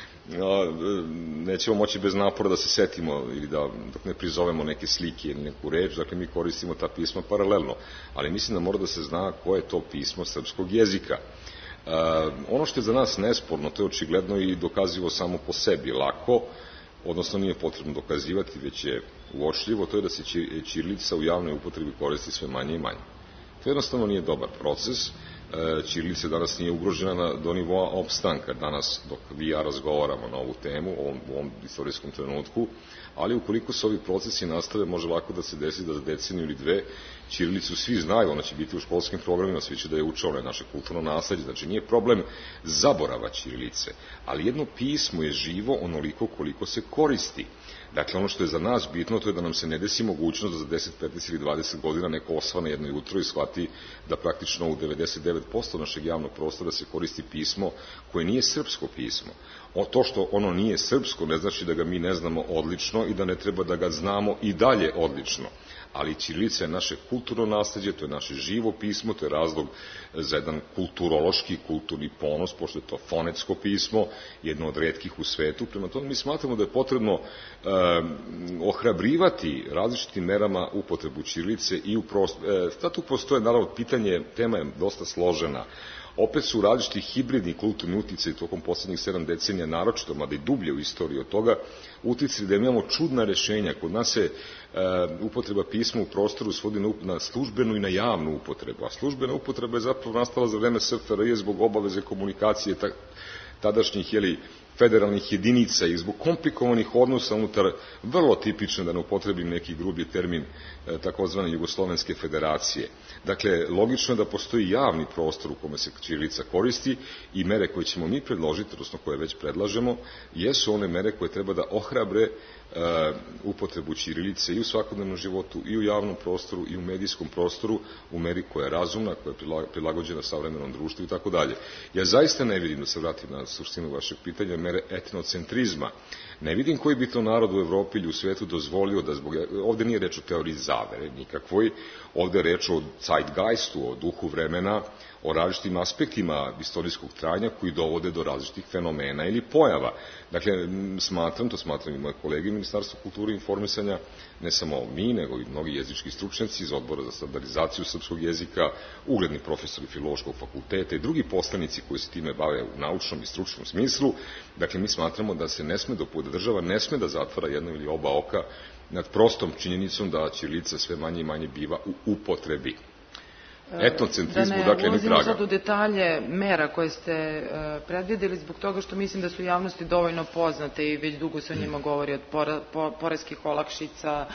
nećemo moći bez napora da se setimo ili da dok ne prizovemo neke slike ili neku reč, dakle mi koristimo ta pisma paralelno, ali mislim da mora da se zna koje je to pismo srpskog jezika. Ono što je za nas nesporno, to je očigledno i dokazivo samo po sebi lako, odnosno nije potrebno dokazivati, već je uočljivo, to je da se ćirilica u javnoj upotrebi koristi sve manje i manje. To jednostavno nije dobar proces. Ćirilica danas nije ugrožena do nivoa opstanka, danas dok vi i ja razgovaramo na ovu temu, u ovom, u ovom istorijskom trenutku, ali ukoliko se ovi procesi nastave, može lako da se desi da za deceniju ili dve ćirilicu svi znaju, ona će biti u školskim programima, svi će da je uče, ono je naše kulturno nasleđe, znači nije problem zaborava ćirilice, ali jedno pismo je živo onoliko koliko se koristi. Dakle, ono što je za nas bitno, to je da nam se ne desi mogućnost da za deset, petnaest ili dvadeset godina neko osvane jedno jutro i shvati da praktično u devedeset devet posto našeg javnog prostora se koristi pismo koje nije srpsko pismo. To što ono nije srpsko ne znači da ga mi ne znamo odlično i da ne treba da ga znamo i dalje odlično. Ali ćirilica je naše kulturno nasleđe, to je naše živo pismo, to je razlog za jedan kulturološki, kulturni ponos, pošto je to fonetsko pismo, jedno od retkih u svetu. Prema tome mi smatramo da je potrebno eh, ohrabrivati različitim merama upotrebu ćirilice i u prostoru. Eh, šta tu postoje, naravno, pitanje, tema je dosta složena. Opet su različiti hibridni kulturni uticaj tokom poslednjih sedam decenija, naročito, mada i dublje u istoriji od toga, uticali da imamo čudna rešenja. Kod nas se e, upotreba pisma u prostoru svodi na, na službenu i na javnu upotrebu, a službena upotreba je zapravo nastala za vreme S F R J zbog obaveze komunikacije ta, tadašnjih, jeli, federalnih jedinica i zbog komplikovanih odnosa unutar vrlo tipične, da ne upotrebim neki grublji termin, takozvane Jugoslovenske federacije. Dakle, logično je da postoji javni prostor u kome se ćirilica koristi i mere koje ćemo mi predložiti, odnosno koje već predlažemo, jesu one mere koje treba da ohrabre uh, upotrebu ćirilice i u svakodnevnom životu, i u javnom prostoru, i u medijskom prostoru, u meri koja je razumna, koja je prilagođena savremenom društvu i tako dalje. Ja zaista ne vidim, da se vratim na suštinu vašeg pitanja, mere etnocentrizma. Ne vidim koji bi to narod u Evropi ili u svetu dozvolio da zbog... Ovde nije reč o teoriji zavere nikakvoj, ovde je reč o zeitgeistu, o duhu vremena, o različitim aspektima istorijskog trajanja koji dovode do različitih fenomena ili pojava. Dakle, smatram, to smatram i moje kolege Ministarstva kulture i informisanja, ne samo mi, nego i mnogi jezički stručnjaci iz Odbora za standardizaciju srpskog jezika, ugledni profesori Filološkog fakulteta i drugi poslanici koji se time bave u naučnom i stručnom smislu. Dakle, mi smatramo da se ne sme da država ne sme da zatvara jedno ili oba oka nad prostom činjenicom da ćirilica sve manje i manje biva u upotrebi. Etnocentrizmu, dakle, ni traga. Da ne ulazimo sad u detalje mera koje ste uh, predvideli, zbog toga što mislim da su javnosti dovoljno poznate i već dugo se o njima govori, od pora, po, poreskih olakšica,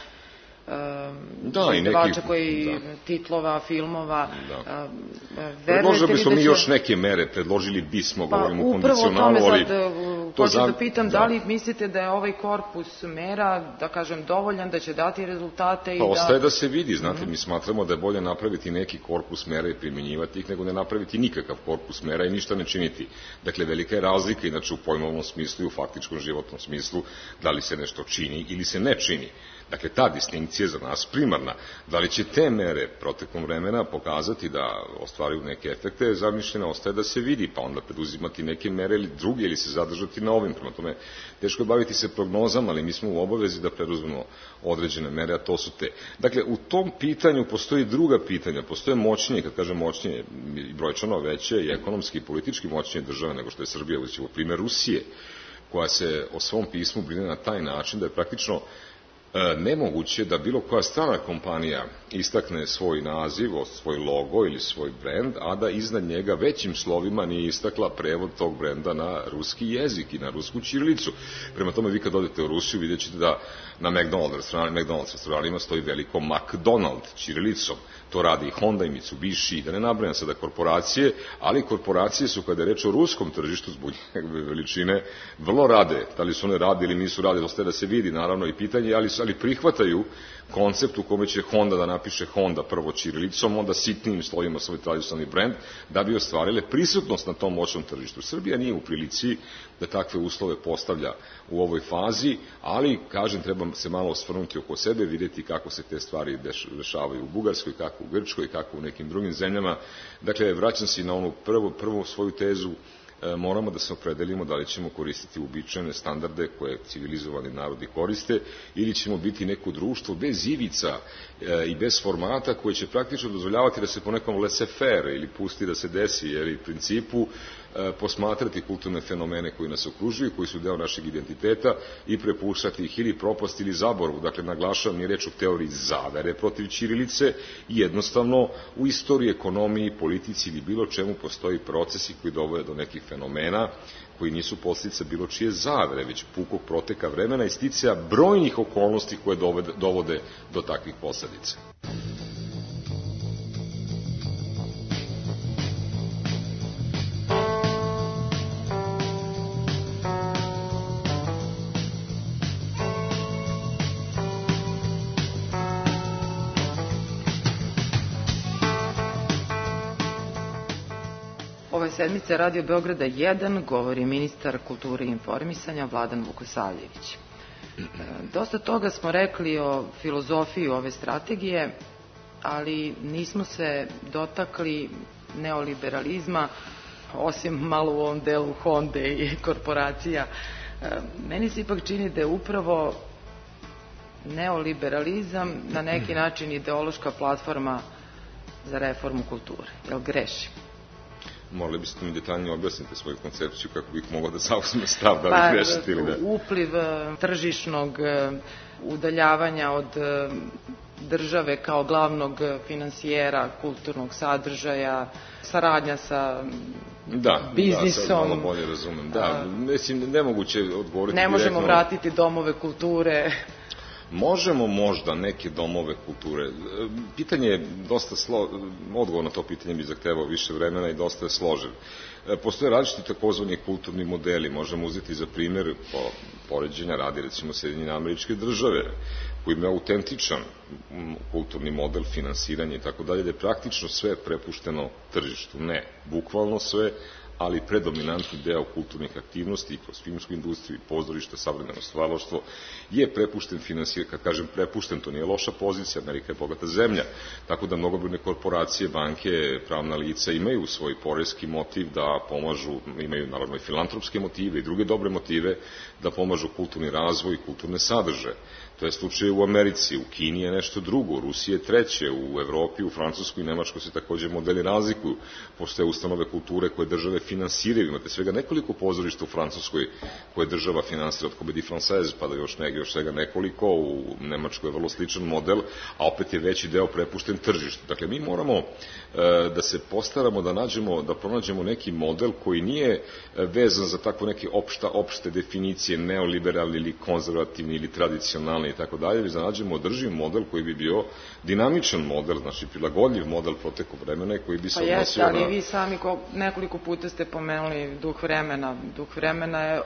da, izdavača koji da. titlova, filmova. Da. Predložili bismo mi još neke mere, predložili bismo, pa, govorimo o kondicionalu, ali... To hoćem da pitam, da. da li mislite da je ovaj korpus mera, da kažem, dovoljan, da će dati rezultate i pa, da... Pa ostaje da se vidi, znate, mi smatramo da je bolje napraviti neki korpus mera i primjenjivati ih, nego ne napraviti nikakav korpus mera i ništa ne činiti. Dakle, velika je razlika, inače, u pojmovnom smislu i u faktičkom životnom smislu, da li se nešto čini ili se ne čini. Dakle, ta distinkcija je za nas primarna. Da li će te mere protekom vremena pokazati da ostvaruju neke efekte, zamišljena ostaje da se vidi, pa onda preduzimati neke mere ili druge ili se zadržati na ovim. Prema tome, teško je baviti se prognozama, ali mi smo u obavezi da preduzmemo određene mere, a to su te. Dakle, u tom pitanju postoji druga pitanja, postoje moćnije, kad kažem moćnije, i brojčano veće i ekonomski i politički moćnije države nego što je Srbija, uzeti primjer Rusije, koja se o svom pismu brine na taj način da je praktično nemoguće da bilo koja strana kompanija istakne svoj naziv, svoj logo ili svoj brend, a da iznad njega većim slovima nije istakla prevod tog brenda na ruski jezik i na rusku ćirilicu. Prema tome, vi kad odete u Rusiju vidjet ćete da na McDonald's restoranima, McDonald's restoranima stoji veliko McDonald ćirilicom. To radi i Honda i Mitsubishi, da ne nabrajam sada korporacije, ali korporacije su, kada je reč o ruskom tržištu, zbog njegove veličine, vrlo rade. Da li su one rade ili nisu rade, ostaje da se vidi, naravno, i pitanje, ali, ali prihvataju koncept u kome će Honda da napiše Honda prvo ćirilicom, onda sitnijim slovima svoj tradicionalni brend, da bi ostvarile prisutnost na tom moćnom tržištu. Srbija nije u prilici da takve uslove postavlja u ovoj fazi, ali, kažem, treba se malo osvrnuti oko sebe, vidjeti kako se te stvari dešavaju u Bugarskoj, kako u Grčkoj, kako u nekim drugim zemljama. Dakle, vraćam se na onu prvu, prvu svoju tezu, moramo da se opredelimo da li ćemo koristiti uobičajene standarde koje civilizovani narodi koriste ili ćemo biti neko društvo bez ivica i bez formata koje će praktično dozvoljavati da se po nekom laissez-faire ili pusti da se desi, jer u principu posmatrati kulturne fenomene koji nas okružuju, koji su deo našeg identiteta i prepuštati ih ili propast ili zaboravu. Dakle, naglašavam, nije reč o teoriji zavere protiv ćirilice i jednostavno u istoriji, ekonomiji, politici ili bilo čemu postoji procesi koji dovode do nekih fenomena koji nisu posljedica bilo čije zavere, već pukog proteka vremena i sticaja brojnih okolnosti koje dovode, dovode do takvih posledica. sedmice Radio Beograda jedan govori ministar kulture i informisanja Vladan Vukosavljević. Dosta toga smo rekli o filozofiji ove strategije, ali nismo se dotakli neoliberalizma, osim malo u ovom delu Honde i korporacija. Meni se ipak čini da je upravo neoliberalizam na neki način ideološka platforma za reformu kulture. Jel grešim? Morali biste mi detaljnije objasniti svoju koncepciju kako bih mogao da zauzme stav da li pa, grešite ili ne. Upliv tržišnog udaljavanja od države kao glavnog finansijera kulturnog sadržaja, saradnja sa da, biznisom. Da, sad malo bolje razumem. Da, mislim, nemoguće odgovoriti ne možemo direktno. Vratiti domove kulture. Možemo možda neke domove kulture. Pitanje je dosta slo... odgovor na to pitanje bi zahtevao više vremena i dosta je složen. Postoje različiti takozvani kulturni modeli. Možemo uzeti za primjer po poređenja radi recimo Sjedinjene Američke Države, koji ima autentičan kulturni model finansiranja i tako dalje, da je praktično sve prepušteno tržištu. Ne, bukvalno sve, ali predominantni deo kulturnih aktivnosti i kroz filmsku industriju i pozorište, savremeno stvaralaštvo je prepušten finansiranje. Kad kažem prepušten, to nije loša pozicija, Amerika je bogata zemlja, tako da mnogobrojne korporacije, banke, pravna lica imaju svoj poreski motiv da pomažu, imaju naravno i filantropske motive i druge dobre motive da pomažu kulturni razvoj i kulturne sadržaje. To je slučaj u Americi, u Kini je nešto drugo, u Rusiji je treće, u Evropi, u Francuskoj i Nemačkoj se takođe modeli razlikuju. Postoje ustanove kulture koje države finansiraju. Imate svega nekoliko pozorišta u Francuskoj koje država finansira, od Comédie Française pa da još, ne, još svega nekoliko, u Nemačkoj je vrlo sličan model, a opet je veći deo prepušten tržištu. Dakle, mi moramo e, da se postaramo da nađemo, da pronađemo neki model koji nije vezan za takvo neke opšta, opšte definicije, neoliberalni ili konzervativni ili tradicionalni i tako dalje, već da nađemo održiv model koji bi bio dinamičan model, znači prilagodljiv model proteku vremena i koji bi se pa odnosio jest, ali na... vi sami ko, nekoliko puta ste pomenuli duh vremena. Duh vremena je...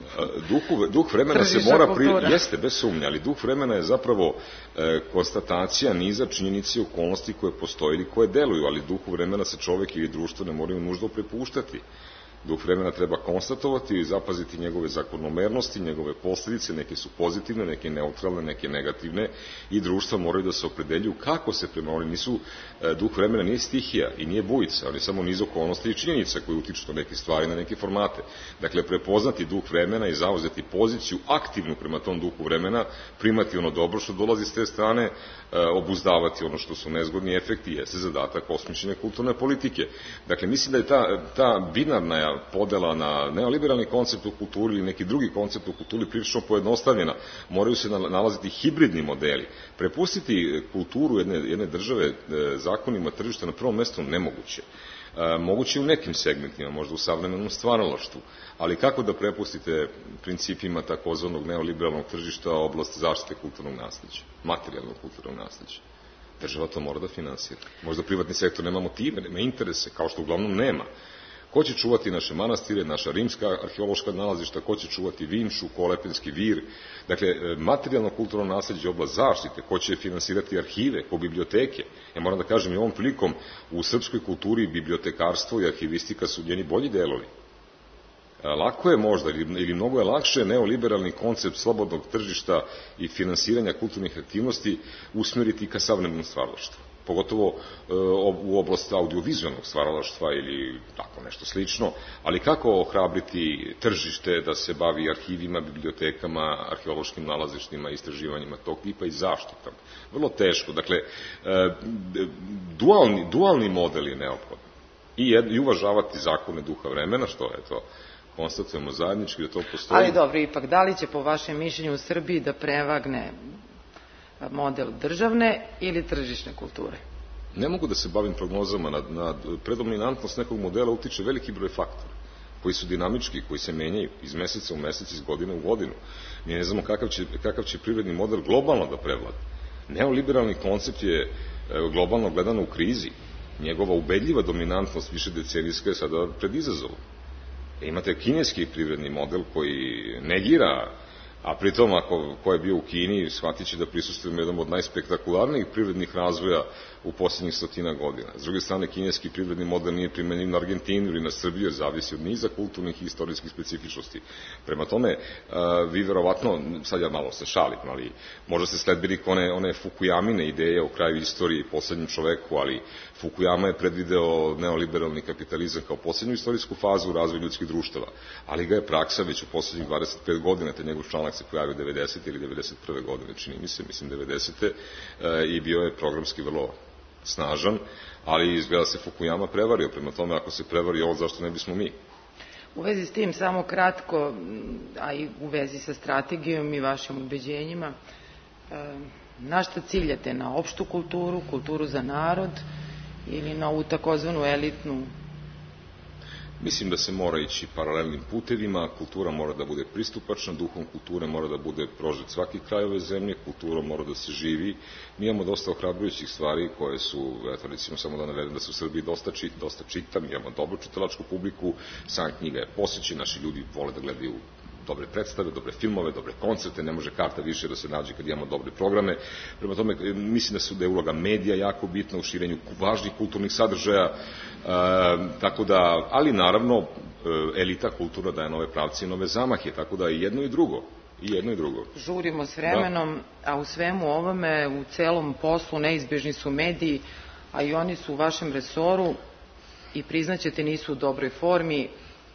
Duh, duh vremena se mora... Pri... Jeste, bez sumnja, ali duh vremena je zapravo e, konstatacija niza činjenici okolnosti koje postoje ili koje deluju, ali duhu vremena se čovek ili društvo ne moraju nužno prepuštati. Duh vremena treba konstatovati i zapaziti njegove zakonomernosti, njegove posljedice, neke su pozitivne, neke neutralne, neke negativne i društva moraju da se opredeljuju kako se prema oni nisu, duh vremena nije stihija i nije bujica, ali samo niz okolnosti i činjenica koje utiču na neke stvari, na neke formate. Dakle, prepoznati duh vremena i zauzeti poziciju aktivnu prema tom duhu vremena, primati ono dobro što dolazi s te strane, obuzdavati ono što su nezgodni efekti, jeste zadatak osmišljene kulturne politike. Dakle, mislim da je ta, ta binarna podela na neoliberalni koncept u kulturi ili neki drugi koncept u kulturi prilično pojednostavljena. Moraju se nalaziti hibridni modeli. Prepustiti kulturu jedne, jedne države zakonima tržišta na prvom mestu nemoguće. E, moguće u nekim segmentima, možda u savremenom stvaralaštvu, ali kako da prepustite principima takozvanog neoliberalnog tržišta oblast zaštite kulturnog nasleđa, materijalnog kulturnog nasleđa? Država to mora da finansira. Možda privatni sektor nema motive, nema interese, kao što uglavnom nema. Ko će čuvati naše manastire, naša rimska arheološka nalazišta, ko će čuvati Vinču, Kolepenski vir, dakle, materijalno kulturno nasleđe, oblast zaštite, ko će finansirati arhive, ko biblioteke. Ja moram da kažem i ovom prilikom, u srpskoj kulturi bibliotekarstvo i arhivistika su njeni bolji delovi. Lako je možda, ili, ili mnogo je lakše neoliberalni koncept slobodnog tržišta i finansiranja kulturnih aktivnosti usmeriti ka savremenom stvaralaštvu. Pogotovo e, u oblast audiovizualnog stvaralaštva ili tako nešto slično, ali kako ohrabriti tržište da se bavi arhivima, bibliotekama, arheološkim nalazištima, istraživanjima tog tipa i zaštitom. Vrlo teško. Dakle, e, dualni, dualni model je neophodan. I, jed, i uvažavati zakone duha vremena, što je to, konstatujemo zajednički da to postoji. Ali dobro, ipak, da li će po vašem mišljenju u Srbiji da prevagne model državne ili tržišne kulture? Ne mogu da se bavim prognozama. Na, na predominantnost nekog modela utiče veliki broj faktora koji su dinamički, koji se menjaju iz meseca u mesec, iz godine u godinu. Mi ne znamo kakav će, kakav će privredni model globalno da prevlada. Neoliberalni koncept je globalno gledano u krizi. Njegova ubedljiva dominantnost više decenijska je sada pred izazovom. E, imate kineski privredni model koji negira A pritom, ako ko je bio u Kini, shvatit će da prisustujemo jednom od najspektakularnijih privrednih razvoja u posljednjih stotina godina. S druge strane, kineski privredni model nije primenjiv na Argentinu ili na Srbiju, jer zavisi od niza kulturnih i istorijskih specifičnosti. Prema tome, vi verovatno, sad ja malo se šalim, ali možda ste sledbili one, one Fukuyamine ideje o kraju istorije i poslednjem čoveku, ali Fukuyama je predvideo neoliberalni kapitalizam kao poslednju istorijsku fazu u razvoju ljudskih društava, ali ga je praksa već u poslednjih dvadeset pet godina, te njegov članak se pojavio devedesete ili devedeset prve godine, čini mi se, mislim devedesete i bio je programski vrlo snažan, ali izgleda se Fukuyama prevario, prema tome ako se prevario on, zašto ne bismo mi? U vezi s tim, samo kratko, a i u vezi sa strategijom i vašim ubeđenjima, na šta ciljate? Na opštu kulturu, kulturu za narod ili na ovu takozvanu elitnu? Mislim da se mora ići paralelnim putevima, kultura mora da bude pristupačna, duhom kulture mora da bude prožet svaki kraj ove zemlje, kultura mora da se živi. Mi imamo dosta ohrabrujućih stvari koje su, eto recimo samo da navedem da se u Srbiji dosta, čit, dosta čita, mi imamo dobru čitalačku publiku, sam knjiga je posjećena, naši ljudi vole da gledaju dobre predstave, dobre filmove, dobre koncerte, ne može karta više da se nađe kad imamo dobre programe. Prema tome, mislim da su da je uloga medija jako bitna u širenju važnih kulturnih sadržaja, e, tako da, ali naravno, elita kultura daje nove pravce i nove zamahe, tako da i jedno i drugo. I jedno i drugo. Žurimo s vremenom, da. A u svemu ovome, u celom poslu neizbežni su mediji, a i oni su u vašem resoru i priznaćete nisu u dobroj formi.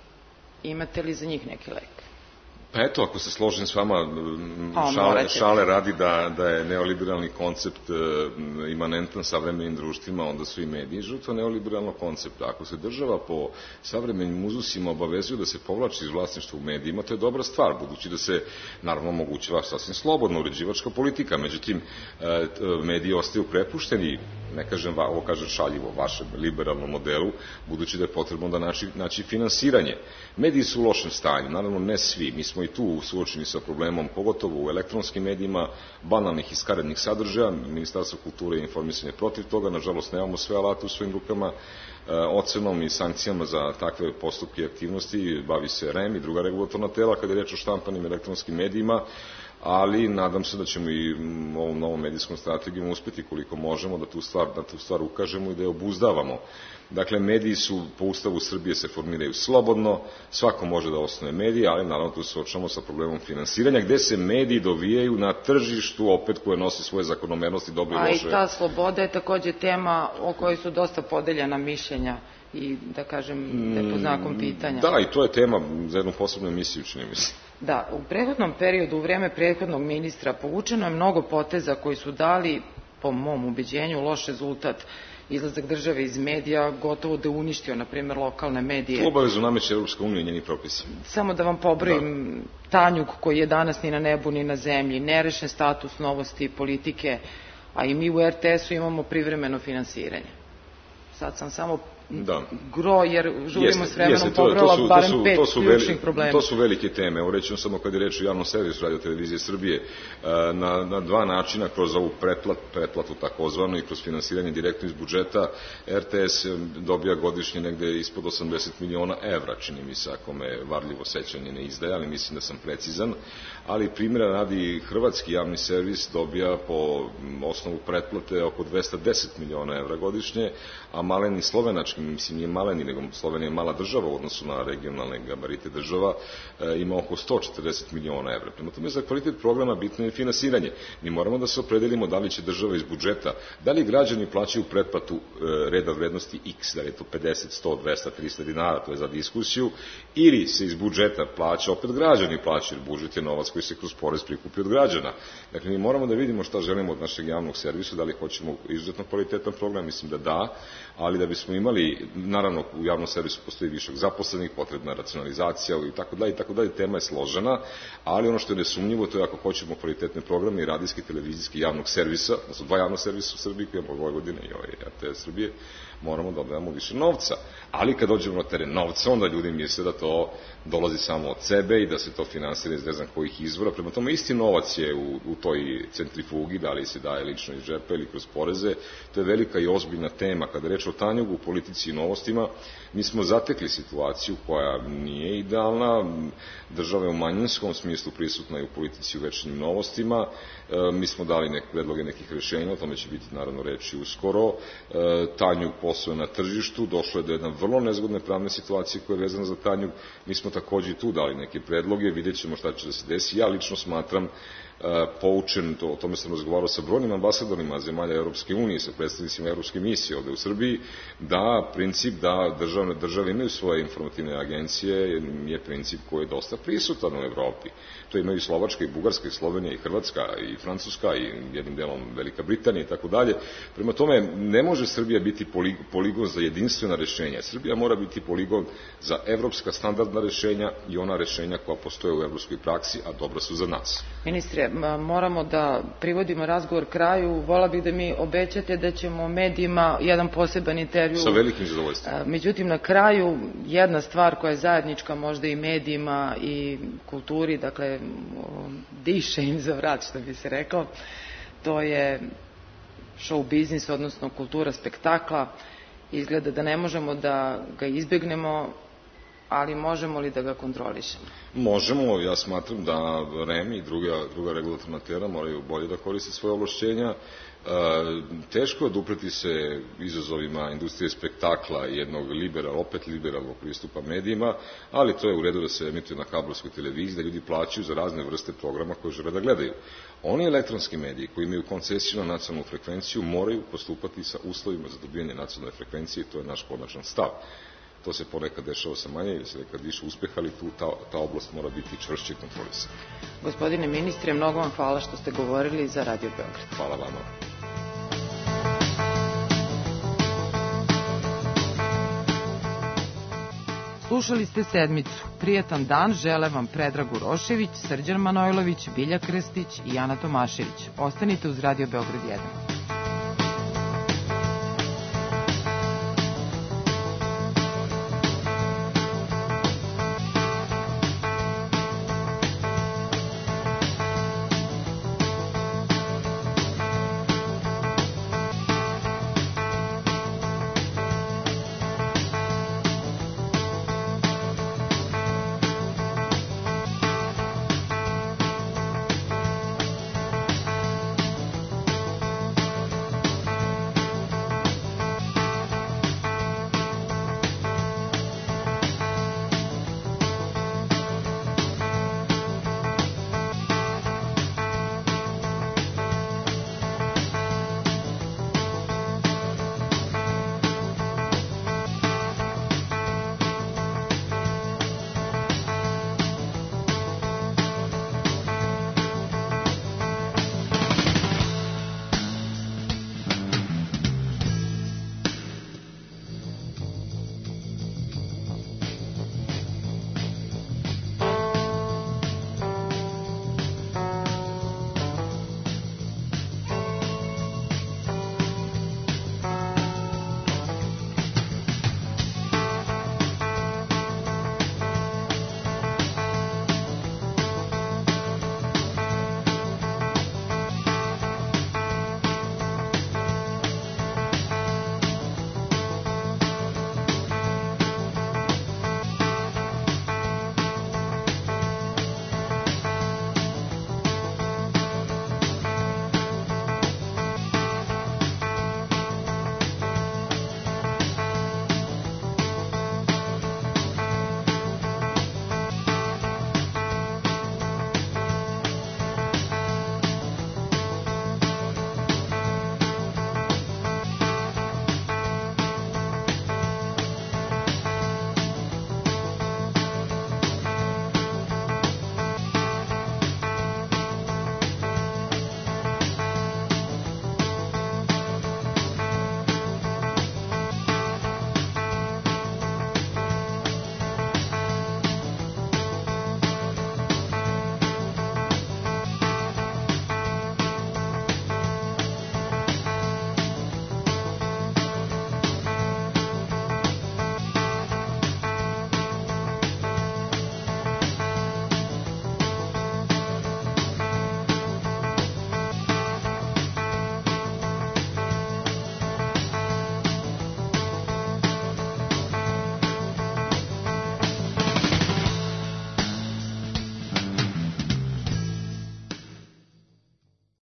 Imate li za njih neki lek? Pa eto, ako se složim s vama, šale, šale radi da, da je neoliberalni koncept e, imanentan savremenim društvima, onda su i mediji žrtva neoliberalnog koncepta. Ako se država po savremenim uzusima obavezuju da se povlači iz vlasništva u medijima, to je dobra stvar, budući da se naravno omogućava sasvim slobodno uređivačka politika. Međutim, e, mediji ostaju prepušteni, ne kažem, ovo kažem šaljivo, vašem liberalnom modelu, budući da je potrebno da naći, naći finansiranje. Mediji su u lošem stanju, naravno ne svi, mi smo i tu suočeni sa problemom, pogotovo u elektronskim medijima, banalnih i skarednih sadržaja. Ministarstvo kulture i informisanja protiv toga, nažalost nemamo sve alate u svojim rukama, e, ocenom i sankcijama za takve postupke i aktivnosti bavi se R E M i druga regulatorna tela kada je reč o štampanim elektronskim medijima, ali nadam se da ćemo i ovom novom medijskom strategijom uspeti koliko možemo da tu stvar, da tu stvar ukažemo i da je obuzdavamo. Dakle, mediji su po Ustavu Srbije se formiraju slobodno, svako može da osnuje medije, ali naravno tu se suočavamo sa problemom finansiranja, gde se mediji dovijaju na tržištu, opet koje nosi svoje zakonomernosti, dobre i loše. A i ta sloboda je takođe tema o kojoj su dosta podeljena mišljenja i, da kažem, ne po znakom pitanja. Da, i to je tema za jednu posebnu emisiju, čini mi se. Da, u prethodnom periodu, u vreme prethodnog ministra, povučeno je mnogo poteza koji su dali, po mom ubeđenju, loš rezultat. Izlazak države iz medija gotovo da uništio, na primjer, lokalne medije. Tu obavezu nameće Europska unija i njeni propisi. Samo da vam pobrojim, da. Tanjug koji je danas ni na nebu ni na zemlji, nerešen status novosti i politike, a i mi u R T S-u imamo privremeno finansiranje. Sad sam samo da. gro, jer žurimo s vremenom pobrala barem to pet to su ključnih veli, problema. To su velike teme. Evo rećemo samo kad je reč o javnom servisu Radio televizije Srbije, na, na dva načina, kroz ovu pretplat, pretplatu takozvanu i kroz finansiranje direktno iz budžeta, R T S dobija godišnje negde ispod osamdeset miliona evra, čini mi se, ako me varljivo sećanje ne izdaje, ali mislim da sam precizan. Ali primjera radi hrvatski javni servis dobija po osnovu pretplate oko dvesta deset miliona evra godišnje, a maleni slovenački, mislim nije maleni, nego Slovenija je mala država u odnosu na regionalne gabarite država, e, ima oko sto četrdeset miliona evra. Prema tome, za kvalitet programa bitno je finansiranje. Mi moramo da se opredelimo da li će država iz budžeta, da li građani plaćaju pretplatu e, reda vrednosti X, da li je to pedeset, sto, dvesta, trista dinara, to je za diskusiju, ili se iz budžeta plaća, opet građani plaćaju, budžet je novac koji se kroz porez prikupi od građana. Dakle, mi moramo da vidimo šta želimo od našeg javnog servisa, da li hoćemo izuzetno kvalitetan program, mislim da da, ali da bismo imali, naravno u javnom servisu postoji višak zaposlenih, potrebna racionalizacija i tako dalje, i tako dalje, tema je složena, ali ono što je nesumnjivo, to je ako hoćemo kvalitetne programe i radijski, televizijski javnog servisa, odnosno dva javnog servisa u Srbiji, koji imamo Vojvodine i ovaj R T S Srbije, moramo da odajemo više novca. Ali kad dođemo na teren novca, onda ljudi misle da to dolazi samo od sebe i da se to finansira iz ne znam kojih izvora. Prema tome, isti novac je u, u toj centrifugi, da li se daje lično iz džepa ili kroz poreze. To je velika i ozbiljna tema. Kada reč o Tanjugu, politici politici i novostima, mi smo zatekli situaciju koja nije idealna, država je u manjinskom smislu prisutna i u politici u večernjim novostima, mi smo dali neke predloge nekih rešenja, o tome će biti naravno reči uskoro, Tanjug posluje na tržištu, došlo je do jedne vrlo nezgodne pravne situacije koja je vezana za Tanjug, mi smo takođe tu dali neke predloge, vidjet ćemo šta će da se desi. Ja lično smatram, poučen, to, o tome sam razgovarao sa brojnim ambasadorima zemalja Europske unije, sa predstavnicima Europske misije ovde u Srbiji, da princip da državne države imaju svoje informativne agencije je princip koji je dosta prisutan u Evropi. To imaju i Slovačka, i Bugarska, i Slovenija, i Hrvatska, i Francuska, i jednim delom Velika Britanija i tako dalje. Prema tome, ne može Srbija biti poligon za jedinstvena rešenja. Srbija mora biti poligon za evropska standardna rešenja i ona rešenja koja postoje u evropskoj praksi, a dobra su za nas. Ministre, moramo da privodimo razgovor kraju. Vola bih da mi obećate da ćemo medijima jedan poseban intervju. Sa velikim zadovoljstvom. Međutim, na kraju jedna stvar koja je zajednička možda i medijima i kulturi, dakle, diše im za vrat, što bi se rekao, to je show biznis, odnosno kultura spektakla. Izgleda da ne možemo da ga izbegnemo, ali možemo li da ga kontrolišemo? Možemo, ja smatram da R E M i druga, druga regulatorna tela moraju bolje da koriste svoje ovlašćenja. E, teško je odupreti se izazovima industrije spektakla i jednog liberal, opet liberalnog pristupa medijima, ali to je u redu da se emituje na kablovskoj televiziji, da ljudi plaćaju za razne vrste programa koje žele da gledaju. Oni elektronski mediji koji imaju koncesiju na nacionalnu frekvenciju moraju postupati sa uslovima za dobijanje nacionalne frekvencije i to je naš konačan stav. To se ponekad dešava sa manje ili se nekad više uspeha, ali tu ta, ta oblast mora biti čvršće kontrolisana. Gospodine ministre, mnogo vam hvala što ste govorili za Radio Beograd. Hvala vama. Slušali ste Sedmicu. Prijatan dan žele vam Predrag Urošević, Srđan Manojlović, Bilja Krstić i Jana Tomašević. Ostanite uz Radio Beograd jedan.